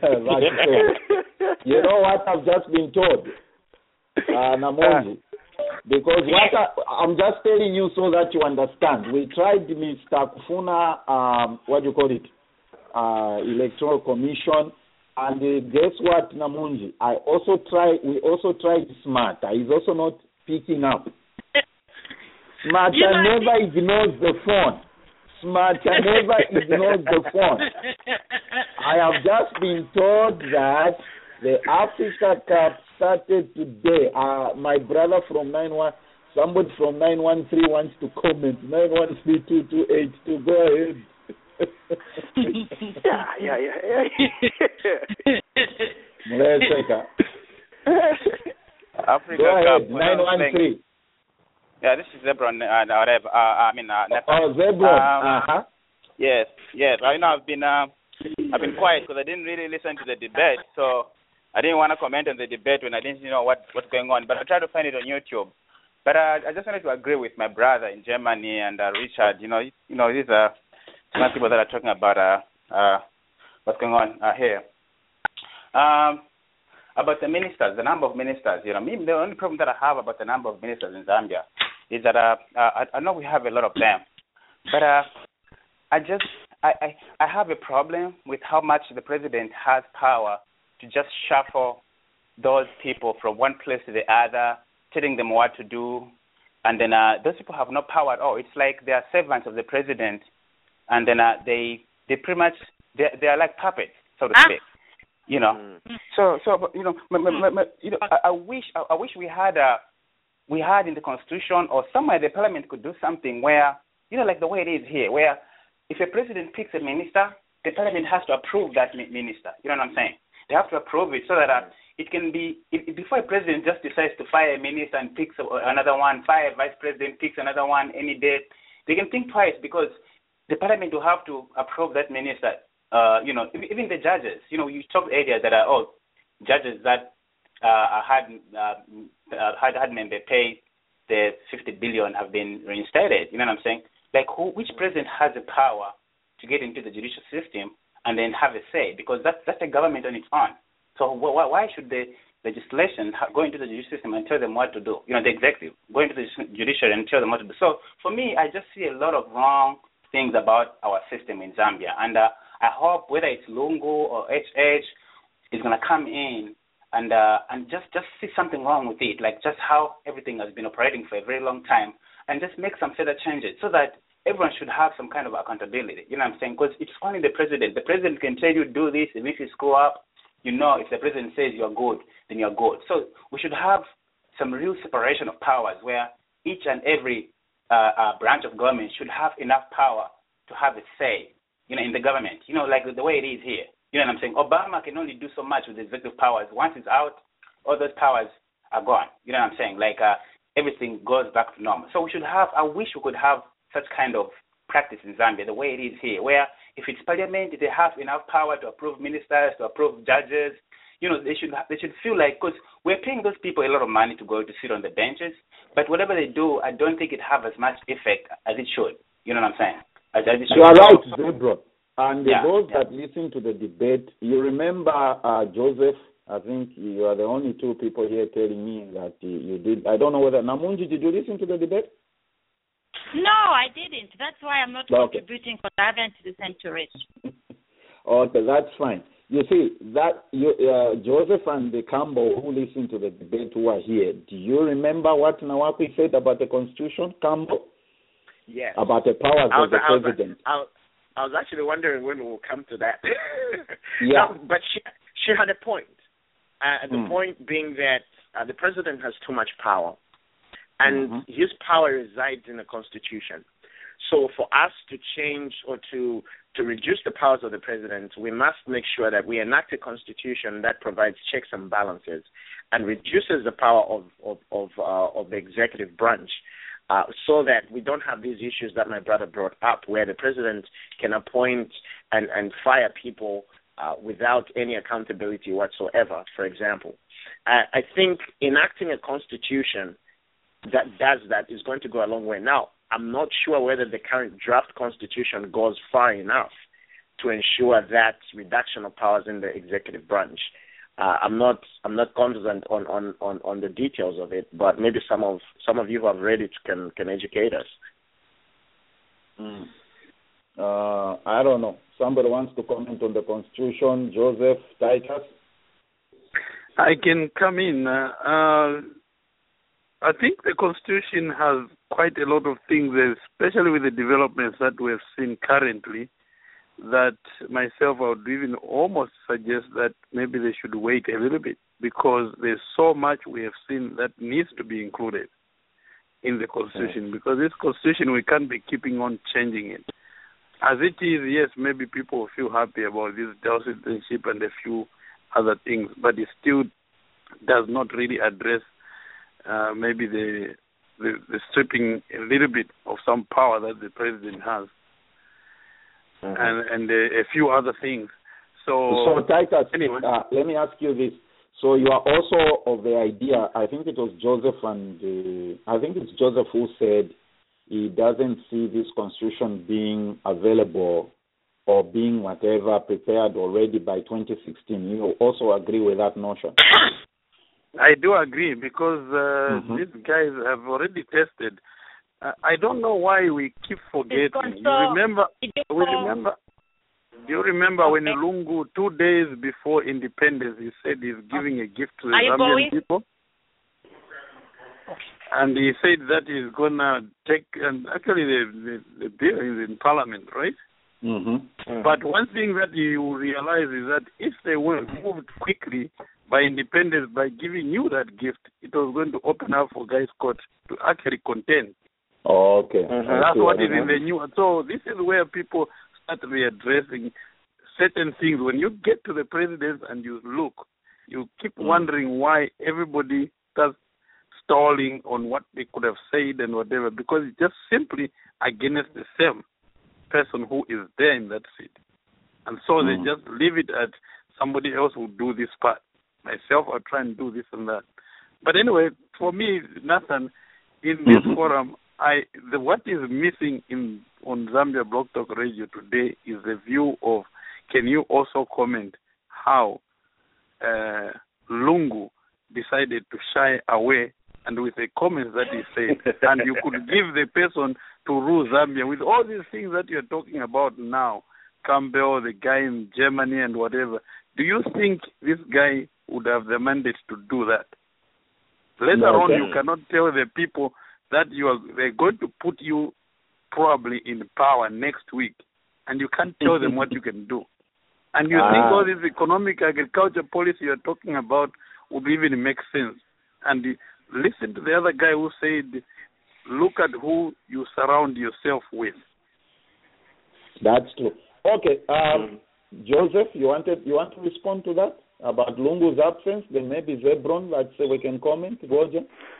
You know what I've just been told, uh, Namonji. Because what I, I'm just telling you so that you understand. We tried Mister Kufuna, um, what do you call it, uh, Electoral Commission, and uh, guess what, Namunji? I also try. We also tried Smarter. He's also not picking up. Smarter you know, never ignores the phone. Smarter never ignores the phone. I have just been told that the Africa Cup started today. Uh, my brother from nine one, somebody from nine one three wants to comment. nine one three two two eight two. Go ahead. yeah, yeah, yeah. yeah. Africa Go ahead. Cup. nine one three. Yeah, this is Zebron. Uh, uh, I mean, uh, oh, Zebron. Um, uh-huh. Yes, yes. I know I've been, uh, I've been quiet because I didn't really listen to the debate, so I didn't want to comment on the debate when I didn't know what what's going on. But I tried to find it on YouTube. But uh, I just wanted to agree with my brother in Germany and uh, Richard. You know, you know, these are some people that are talking about uh, uh, what's going on uh, here. Um, about the ministers, the number of ministers. You know, me, the only problem that I have about the number of ministers in Zambia is that uh, uh, I, I know we have a lot of them, but uh, I just I, I I have a problem with how much the president has power to just shuffle those people from one place to the other, telling them what to do, and then uh, those people have no power at all. It's like they are servants of the president, and then uh, they they pretty much they they are like puppets, so to speak. You know, mm. so so you know, m- m- m- you know, I, I wish I, I wish we had a we had in the constitution or somewhere the parliament could do something where, you know, like the way it is here, where if a president picks a minister, the parliament has to approve that minister. You know what I'm saying? They have to approve it so that uh, it can be, it, before a president just decides to fire a minister and picks another one, fire a vice president, picks another one any day, they can think twice because the parliament will have to approve that minister. Uh, you know, even the judges, you know, you talked earlier that, uh, oh, judges that uh, had, uh, had, had member pay the fifty billion have been reinstated. You know what I'm saying? Like, who, which president has the power to get into the judicial system and then have a say? Because that's that's a government on its own. So wh- why should the legislation ha- go into the judicial system and tell them what to do? You know, the executive go into the judiciary and tell them what to do. So for me, I just see a lot of wrong things about our system in Zambia, and uh, I hope whether it's Lungu or H H is going to come in and uh, and just, just see something wrong with it, like just how everything has been operating for a very long time, and just make some further changes so that everyone should have some kind of accountability. You know what I'm saying? Because it's only the president. The president can tell you do this, and if you screw up, you know, if the president says you're good, then you're good. So we should have some real separation of powers where each and every uh, uh, branch of government should have enough power to have a say, you know, in the government, you know, like the way it is here. You know what I'm saying? Obama can only do so much with executive powers. Once it's out, all those powers are gone. You know what I'm saying? Like uh, everything goes back to normal. So we should have, I wish we could have such kind of practice in Zambia, the way it is here, where if it's parliament, they have enough power to approve ministers, to approve judges. You know, they should they should feel like, because we're paying those people a lot of money to go to sit on the benches, but whatever they do, I don't think it have as much effect as it should. You know what I'm saying? As, as it should. You are right, Zebra. And yeah, those yeah. that listen to the debate, you remember uh, Joseph, I think you are the only two people here telling me that you, you did. I don't know whether, Namunji, did you listen to the debate? No, I didn't. That's why I'm not okay. contributing, because I haven't listened to it. Okay, that's fine. you see that you, uh, Joseph and the Campbell who listened to the debate who are here. Do you remember what Nawakwi said about the Constitution, Campbell? Yes. About the powers was, of the I was, president. I was, I was actually wondering when we'll come to that. Yeah. No, but she she had a point. Uh, the mm. point being that uh, the president has too much power, and mm-hmm. his power resides in the Constitution. So for us to change or to to reduce the powers of the president, we must make sure that we enact a constitution that provides checks and balances and reduces the power of of of, uh, of the executive branch, uh, so that we don't have these issues that my brother brought up, where the president can appoint and, and fire people uh, without any accountability whatsoever, for example. I, I think enacting a constitution that does that is going to go a long way. Now, I'm not sure whether the current draft constitution goes far enough to ensure that reduction of powers in the executive branch. Uh, I'm not I'm not confident on, on, on, on the details of it, but maybe some of some of you who have read it can can educate us. Mm. Uh, I don't know. Somebody wants to comment on the Constitution. Joseph, Titus? I can come in. Uh, uh, I think the Constitution has quite a lot of things, especially with the developments that we have seen currently, that myself I would even almost suggest that maybe they should wait a little bit, because there's so much we have seen that needs to be included in the Constitution, yeah. because this Constitution, we can't be keeping on changing it. As it is, yes, maybe people feel happy about this dual citizenship and a few other things, but it still does not really address Uh, maybe the, the the stripping a little bit of some power that the president has, mm-hmm. and and a, a few other things. So, so Titus, anyway, uh, let me ask you this. So you are also of the idea. I think it was Joseph and uh, I think it's Joseph who said he doesn't see this constitution being available or being whatever prepared already by twenty sixteen. You also agree with that notion? I do agree, because uh, mm-hmm. these guys have already tested. Uh, I don't know why we keep forgetting. You remember? We remember. Do you remember when Lungu, two days before independence, he said he's giving a gift to the Zambian people, and he said that he's gonna take. And actually, the, the, the bill is in Parliament, right? Mm-hmm. Mm-hmm. But one thing that you realize is that if they were moved quickly by independence, by giving you that gift, it was going to open up for Guy Scott to actually contend. Oh, okay. Mm-hmm. That's what is in the new. So this is where people start readdressing certain things. When you get to the president and you look, you keep mm-hmm. wondering why everybody starts stalling on what they could have said and whatever, because it's just simply against the same person who is there in that seat. And so mm-hmm. they just leave it at somebody else will do this part. Myself, I'll try and do this and that. But anyway, for me, Nathan, in this mm-hmm. forum, I the, what is missing in on Zambia Blog Talk Radio today is the view of, can you also comment how uh, Lungu decided to shy away, and with the comments that he said, and you could give the person to rule Zambia with all these things that you're talking about now, Campbell, the guy in Germany and whatever. Do you think this guy would have the mandate to do that? Later no, on, you cannot tell the people that you are they're going to put you probably in power next week, and you can't tell them what you can do. And you ah. think all this economic agriculture policy you're talking about would even make sense. And listen to the other guy who said, look at who you surround yourself with. That's true. Okay, um, Joseph, you wanted you want to respond to that about Lungu's absence? Then maybe Zebron, let's say we can comment. Roger.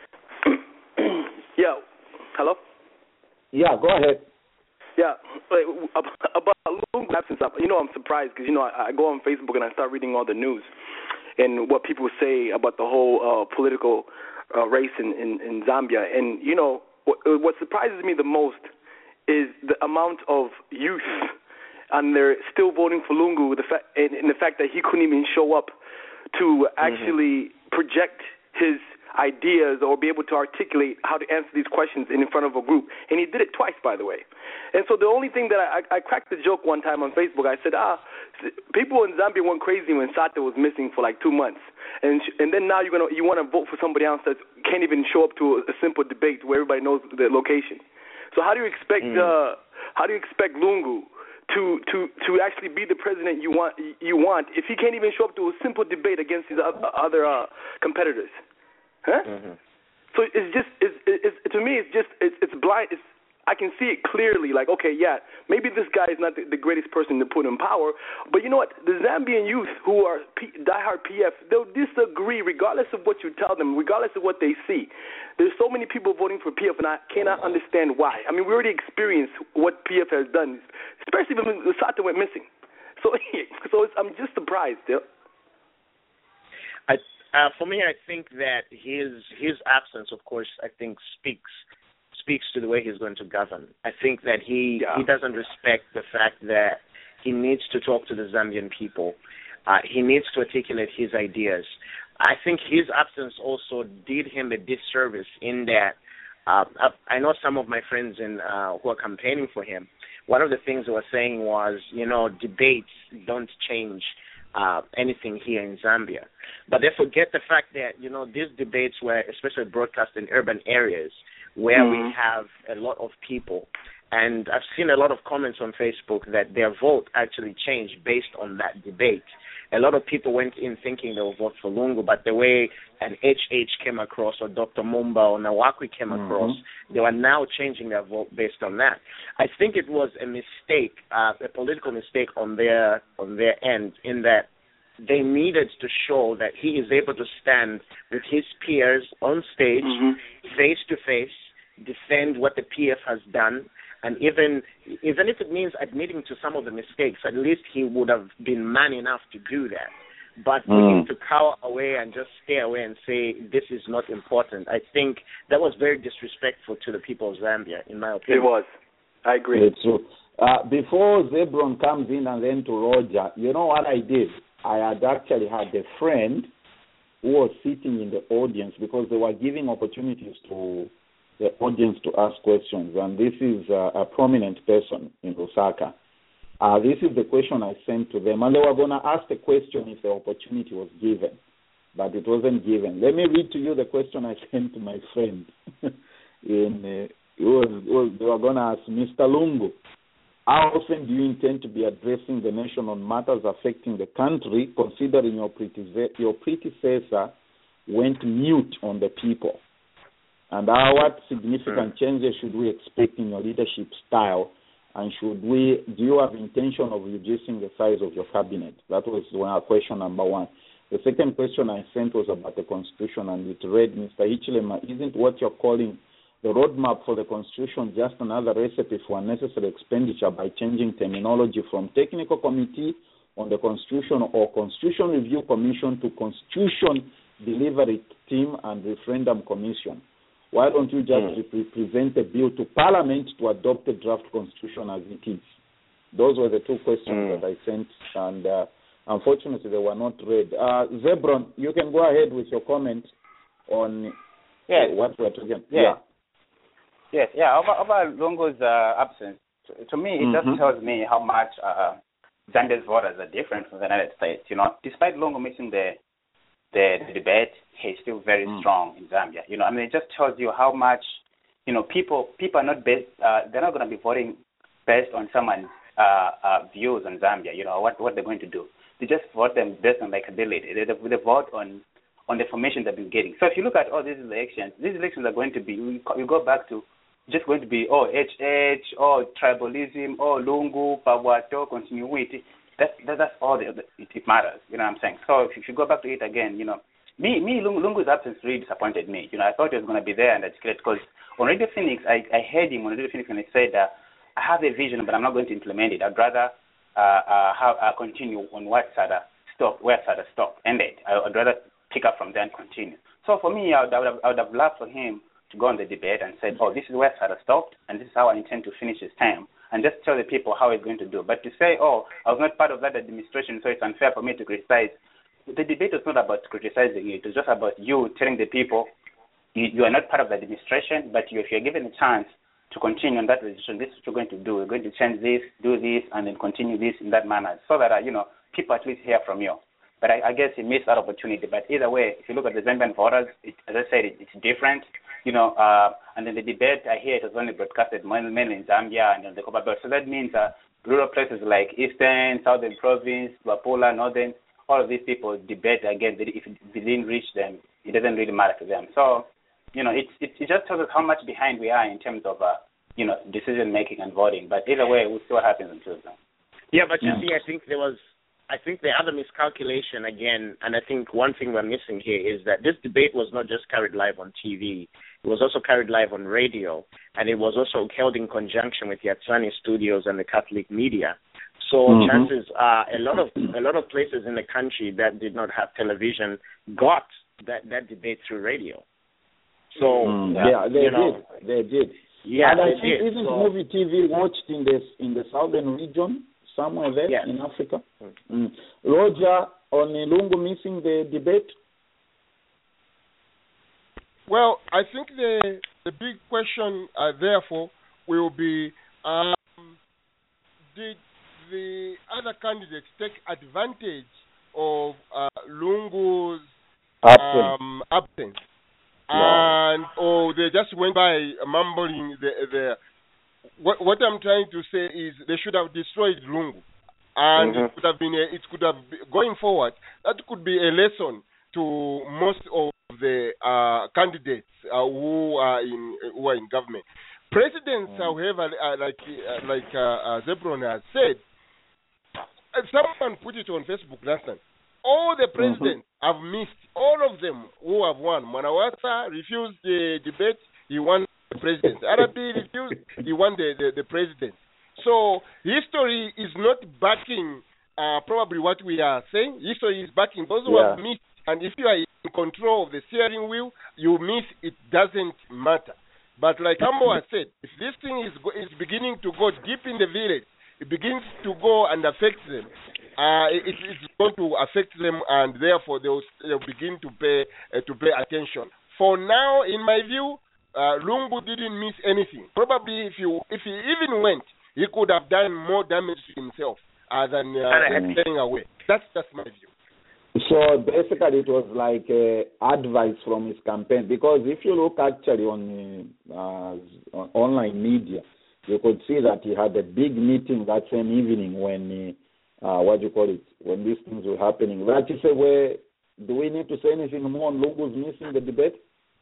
Yeah. Hello. Yeah, go ahead. Yeah, about Lungu's absence, you know, I'm surprised because you know I, I go on Facebook and I start reading all the news and what people say about the whole uh, political uh, race in, in, in Zambia, and you know what, what surprises me the most is the amount of youth. And they're still voting for Lungu, the fa- and, and the fact that he couldn't even show up to actually mm-hmm. project his ideas or be able to articulate how to answer these questions in front of a group. And he did it twice, by the way. And so the only thing that I, I cracked the joke one time on Facebook, I said, ah, people in Zambia went crazy when Sata was missing for like two months. And and then now you're gonna you want to vote for somebody else that can't even show up to a, a simple debate where everybody knows the location. So how do you expect mm. uh, how do you expect Lungu to, to, to actually be the president you want you want if he can't even show up to a simple debate against his other uh, competitors? Huh? Mm-hmm. So it's just it's, it's, to me it's just it's, it's blind. It's, I can see it clearly, like, okay, yeah, maybe this guy is not the, the greatest person to put in power, but you know what? The Zambian youth who are P, diehard P F, they'll disagree regardless of what you tell them, regardless of what they see. There's so many people voting for P F, and I cannot understand why. I mean, we already experienced what P F has done, especially when Sata went missing. So, so it's, I'm just surprised. Yeah. I, uh, for me, I think that his his absence, of course, I think speaks. speaks to the way he's going to govern. I think that he yeah. he doesn't respect the fact that he needs to talk to the Zambian people. Uh, he needs to articulate his ideas. I think his absence also did him a disservice in that uh, I know some of my friends in, uh, who are campaigning for him, one of the things they were saying was, you know, debates don't change uh, anything here in Zambia. But they forget the fact that, you know, these debates were especially broadcast in urban areas where mm-hmm. we have a lot of people. And I've seen a lot of comments on Facebook that their vote actually changed based on that debate. A lot of people went in thinking they would vote for Lungu, but the way an H H came across or Doctor Mumba or Nawakwi came mm-hmm. across, they were now changing their vote based on that. I think it was a mistake, uh, a political mistake on their on their end, in that they needed to show that he is able to stand with his peers on stage, mm-hmm. face to face, defend what the P F has done, and even even if it means admitting to some of the mistakes, at least he would have been man enough to do that. But for mm. him to cower away and just stay away and say this is not important, I think that was very disrespectful to the people of Zambia, in my opinion. It was. I agree. It's true. Uh, before Zebron comes in and then to Roger, you know what I did? I had actually had a friend who was sitting in the audience because they were giving opportunities to the audience to ask questions, and this is uh, a prominent person in Lusaka. Uh, this is the question I sent to them, and they were going to ask the question if the opportunity was given, but it wasn't given. Let me read to you the question I sent to my friend. in, uh, it was, it was, they were going to ask, Mister Lungu, how often do you intend to be addressing the nation on matters affecting the country, considering your, predece- your predecessor went mute on the people? And uh, what significant changes should we expect in your leadership style? And should we, do you have intention of reducing the size of your cabinet? That was one, question number one. The second question I sent was about the Constitution, and it read, Mister Hichilema, isn't what you're calling the roadmap for the Constitution just another recipe for unnecessary expenditure by changing terminology from Technical Committee on the Constitution or Constitution Review Commission to Constitution Delivery Team and Referendum Commission? Why don't you just mm. present a bill to Parliament to adopt a draft constitution as it is? Those were the two questions mm. that I sent, and uh, unfortunately they were not read. Uh, Zebron, you can go ahead with your comment on yes. uh, what we're talking about. Yes. Yeah. Yes, yeah, over, over Lungu's uh, absence, to, to me, it mm-hmm. just tells me how much uh, Zambia's voters are different from the United States. You know, despite Lungu missing the The, the debate, he's still very mm. strong in Zambia. You know, I mean, it just tells you how much, you know, people people are not based, uh, they're not going to be voting based on someone's uh, uh, views on Zambia, you know, what, what they're going to do. They just vote them based on likability. They, they, they vote on, on the information they've been getting. So if you look at all these elections, these elections are going to be, you go back to, just going to be, oh, H H, oh, tribalism, oh, Lungu, Pawato, continuity. That's that, that's all the, it, it matters. You know what I'm saying? So if, if you go back to it again, you know, me me Lungu's absence really disappointed me. You know, I thought he was going to be there and articulate, because on Radio Phoenix, I, I heard him on Radio Phoenix when he said that I have a vision, but I'm not going to implement it. I'd rather uh, uh, have, uh, continue on what Sada stopped, where Sada stopped, ended. I'd rather pick up from there and continue. So for me, I would, I would, have, I would have loved for him to go on the debate and say, oh, this is where Sada stopped, and this is how I intend to finish his term, and just tell the people how he's going to do. But to say, oh, I was not part of that administration, so it's unfair for me to criticize, the debate was not about criticizing it. It was just about you telling the people you, you are not part of the administration, but you, if you're given a chance to continue on that decision, this is what you're going to do. We're going to change this, do this, and then continue this in that manner, so that uh, you know people at least hear from you. But I, I guess he missed that opportunity. But either way, if you look at the Zambian voters, it, as I said, it, it's different. You know, uh, and then the debate I hear it was only broadcasted mainly in Zambia and in the Copper Belt. So that means uh, rural places like Eastern, Southern Province, Luapula, Northern, all of these people debate again. If it didn't reach them, it doesn't really matter to them. So, you know, it, it, it just tells us how much behind we are in terms of, uh, you know, decision making and voting. But either way, we'll see what happens until then. Yeah, but you Yeah. see, I think there was, I think the other miscalculation again, and I think one thing we're missing here is that this debate was not just carried live on T V. It was also carried live on radio, and it was also held in conjunction with the Yatsani Studios and the Catholic media. So Mhm. chances are a lot of a lot of places in the country that did not have television got that, that debate through radio. So Mm, uh, yeah, they you know, did. They did. Yeah, and I they think did. isn't So- movie T V watched in the in the southern region somewhere there Yes. in Africa? Mm. Roger Onilungu missing the debate. Well, I think the the big question, uh, therefore, will be: um, did the other candidates take advantage of uh, Lungu's Absence. um, absence, Yeah. and or they just went by mumbling the the. What, what I'm trying to say is they should have destroyed Lungu, and Mhm. it could have been a, it could have been, going forward. That could be a lesson to most of the uh, candidates uh, who are in who are in government. Presidents, however, uh, like uh, like uh, uh, Zebron has said, uh, someone put it on Facebook last time. All the presidents have missed. All of them who have won. Manawasa refused the debate. He won the presidency. Arabi refused. He won the, the, the presidency. So history is not backing uh, probably what we are saying. History is backing those who have Yeah. missed. And if you are in control of the steering wheel, you miss. It doesn't matter. But like Ambo has said, if this thing is go- is beginning to go deep in the village, it begins to go and affect them. Uh, it, it's going to affect them, and therefore they'll, they'll begin to pay uh, to pay attention. For now, in my view, uh, Lungu didn't miss anything. Probably, if you if he even went, he could have done more damage to himself uh, than uh, Mm. staying away. That's just my view. So basically, it was like uh, advice from his campaign. Because if you look actually on, uh, uh, on online media, you could see that he had a big meeting that same evening when, uh, uh, what do you call it, when these things were happening. Right, you say, where, do we need to say anything more on Lungu's missing the debate?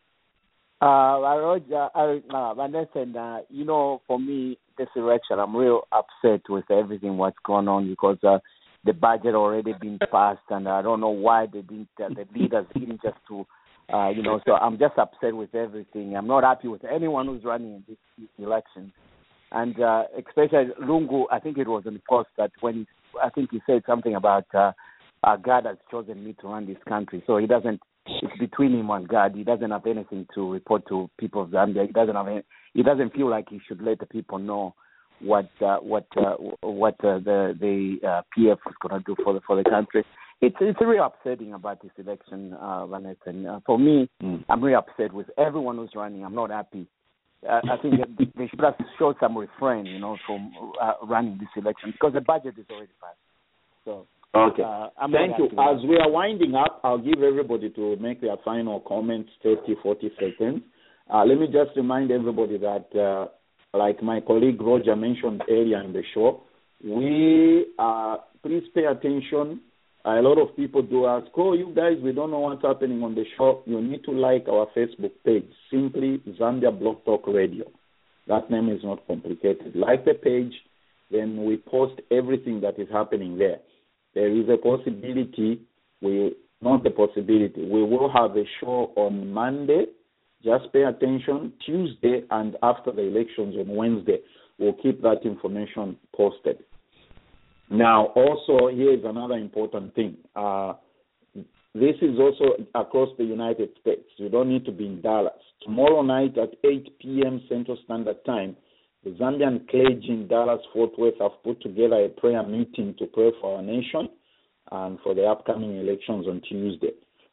Uh, Roger, uh, uh, Vanessa, and, uh, you know, for me, this election, I'm real upset with everything what's going on because uh, the budget already been passed, and I don't know why they didn't. Uh, the leaders didn't just to, uh, you know. So I'm just upset with everything. I'm not happy with anyone who's running in this, this election, and uh, especially Lungu. I think it was in the post that when he, I think he said something about uh, uh, God has chosen me to run this country, so he doesn't. It's between him and God. He doesn't have anything to report to people of Zambia. He doesn't have. Any, he doesn't feel like he should let the people know what uh, what uh, what uh, the the uh, P F is going to do for the for the country. It's it's really upsetting about this election, uh, Vanessa. And, uh, for me, Mm. I'm really upset with everyone who's running. I'm not happy. Uh, I think that they should have showed some refrain, you know, from uh, running this election because the budget is already passed. So. Okay. Uh, I'm Thank not you. happy. As we are winding up, I'll give everybody to make their final comments, thirty, forty seconds. Uh, let me just remind everybody that, uh, like my colleague Roger mentioned earlier in the show, we uh, please pay attention. A lot of people do ask, oh, you guys, we don't know what's happening on the show. You need to like our Facebook page, simply Zambia Blog Talk Radio. That name is not complicated. Like the page, then we post everything that is happening there. There is a possibility, we not a possibility, we will have a show on Monday. Just pay attention. Tuesday and after the elections on Wednesday, we'll keep that information posted. Now, also, here is another important thing. Uh, this is also across the United States. You don't need to be in Dallas. Tomorrow night at eight p.m. Central Standard Time, the Zambian clergy in Dallas-Fort Worth have put together a prayer meeting to pray for our nation and for the upcoming elections on Tuesday.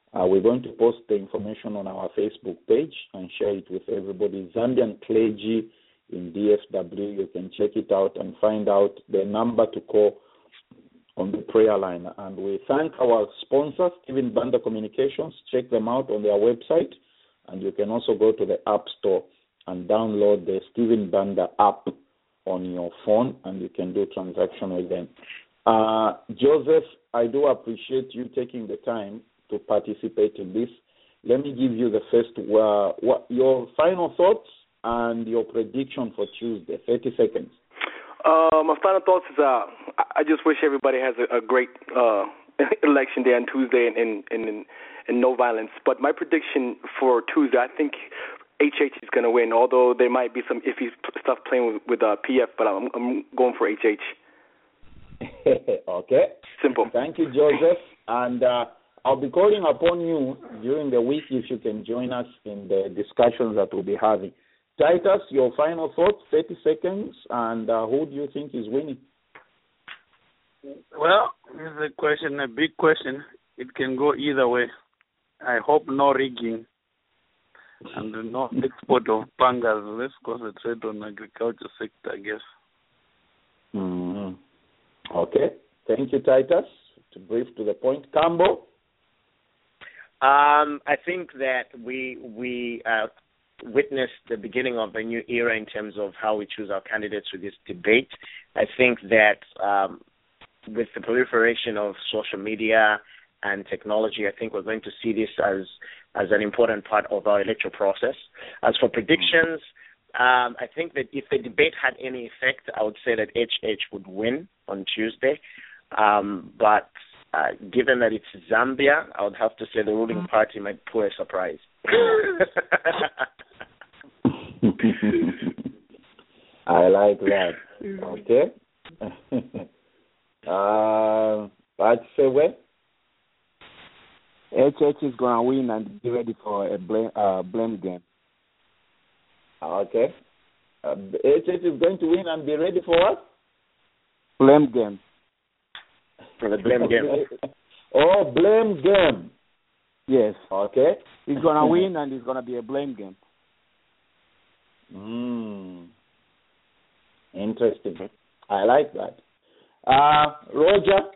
Uh, we're going to post the information on our Facebook page and share it with everybody. Zambian Clergy in D F W. You can check it out and find out the number to call on the prayer line. And we thank our sponsor, Stephen Banda Communications. Check them out on their website. And you can also go to the App Store and download the Stephen Banda app on your phone, and you can do transaction with them. Uh, Joseph, I do appreciate you taking the time to participate in this. Let me give you the first, uh, what, your final thoughts and your prediction for Tuesday. thirty seconds. Uh, my final thoughts is uh, I just wish everybody has a, a great uh, election day on Tuesday and, and, and, and no violence. But my prediction for Tuesday, I think H H is going to win, although there might be some iffy stuff playing with, with uh, P F, but I'm, I'm going for H H. Okay. Simple. Thank you, Joseph. And uh, I'll be calling upon you during the week if you can join us in the discussions that we'll be having. Titus, your final thoughts, thirty seconds, and uh, who do you think is winning? Well, it's a question, a big question. It can go either way. I hope no rigging and no export of pangas. Let's concentrate on agriculture sector, I guess. Mm-hmm. Okay. Thank you, Titus. To brief to the point. Cambo? Um, I think that we we uh, witnessed the beginning of a new era in terms of how we choose our candidates with this debate. I think that um, with the proliferation of social media and technology, I think we're going to see this as as an important part of our electoral process. As for predictions, um, I think that if the debate had any effect, I would say that H H would win on Tuesday. Um, but uh, given that it's Zambia, I would have to say the ruling party might pull a surprise. I like that. Okay. uh, but say what? H H is going to win and be ready for a blame, uh, blame game. Okay. Uh, H H is going to win and be ready for what? Blame game. For the blame game. Oh, blame game. Yes. Okay. He's going to win and it's going to be a blame game. Mm. Interesting. I like that. Uh, Roger?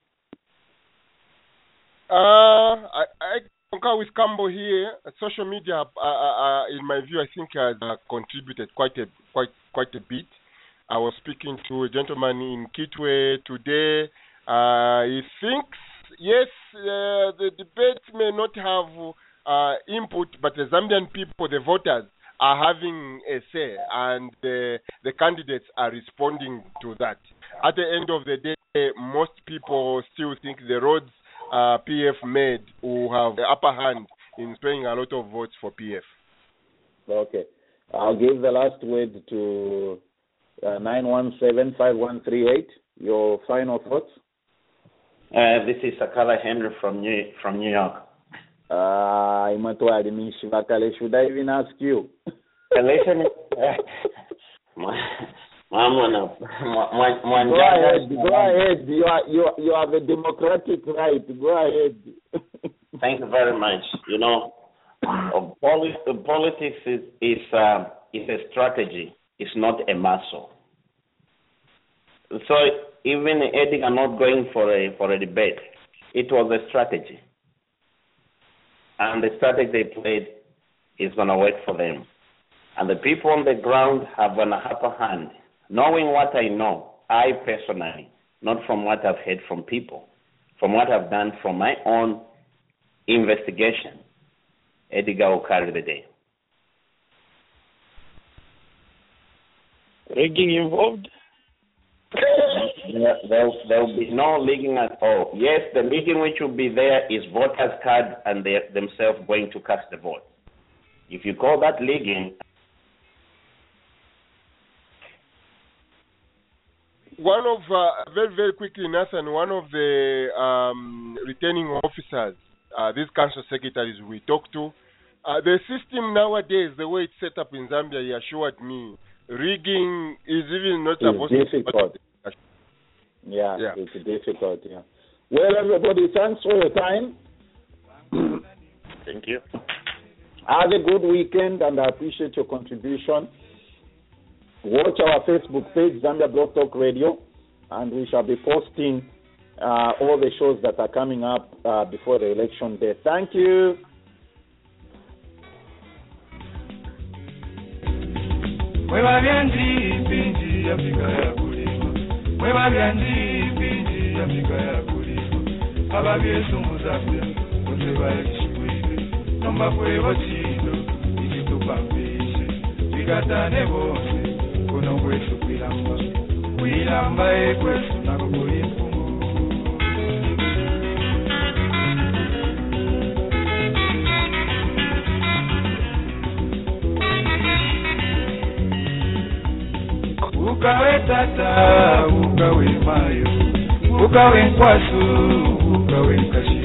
Uh, I, I concur with Cambo here. Social media, uh, uh, in my view, I think has uh, contributed quite a quite quite a bit. I was speaking to a gentleman in Kitwe today. Uh, he thinks yes, uh, the debate may not have uh, input, but the Zambian people, the voters, are having a say, and the the candidates are responding to that. At the end of the day, most people still think the roads Uh, P F made who have the upper hand in paying a lot of votes for P F. Okay. I'll give the last word to uh, nine one seven, five one three eight. Your final thoughts? Uh, this is Sakala Henry from New from New York. Uh, should I even ask you? Listen, Go ahead, go ahead. You are you you have a democratic right. Go ahead. Thank you very much. You know, poli- politics is is uh, is a strategy. It's not a muscle. So even Eddie are not going for a for a debate. It was a strategy, and the strategy they played is going to work for them. And the people on the ground have an upper hand. Knowing what I know, I personally, not from what I've heard from people, from what I've done from my own investigation, Edgar will carry the day. Rigging involved? there, there, there will be no leaking at all. Yes, the leaking which will be there is voters' card and they themselves going to cast the vote. If you call that leaking, one of, uh, very, very quickly, Nathan, one of the um, returning officers, uh, these council secretaries we talked to, uh, the system nowadays, the way it's set up in Zambia, he assured me, rigging is even not it's supposed difficult. to... Yeah, yeah, it's difficult, yeah. Well, everybody, thanks for your time. Thank you. Have a good weekend, and I appreciate your contribution. Watch our Facebook page, Zambia Blog Talk Radio, and we shall be posting uh, all the shows that are coming up uh, before the election day. Thank you. Kuno kwetu kwilamba kwilamba ekwetu nakukuli mfumu ukawe tata ukawe mayo ukawe nkwasu ukawe nkashi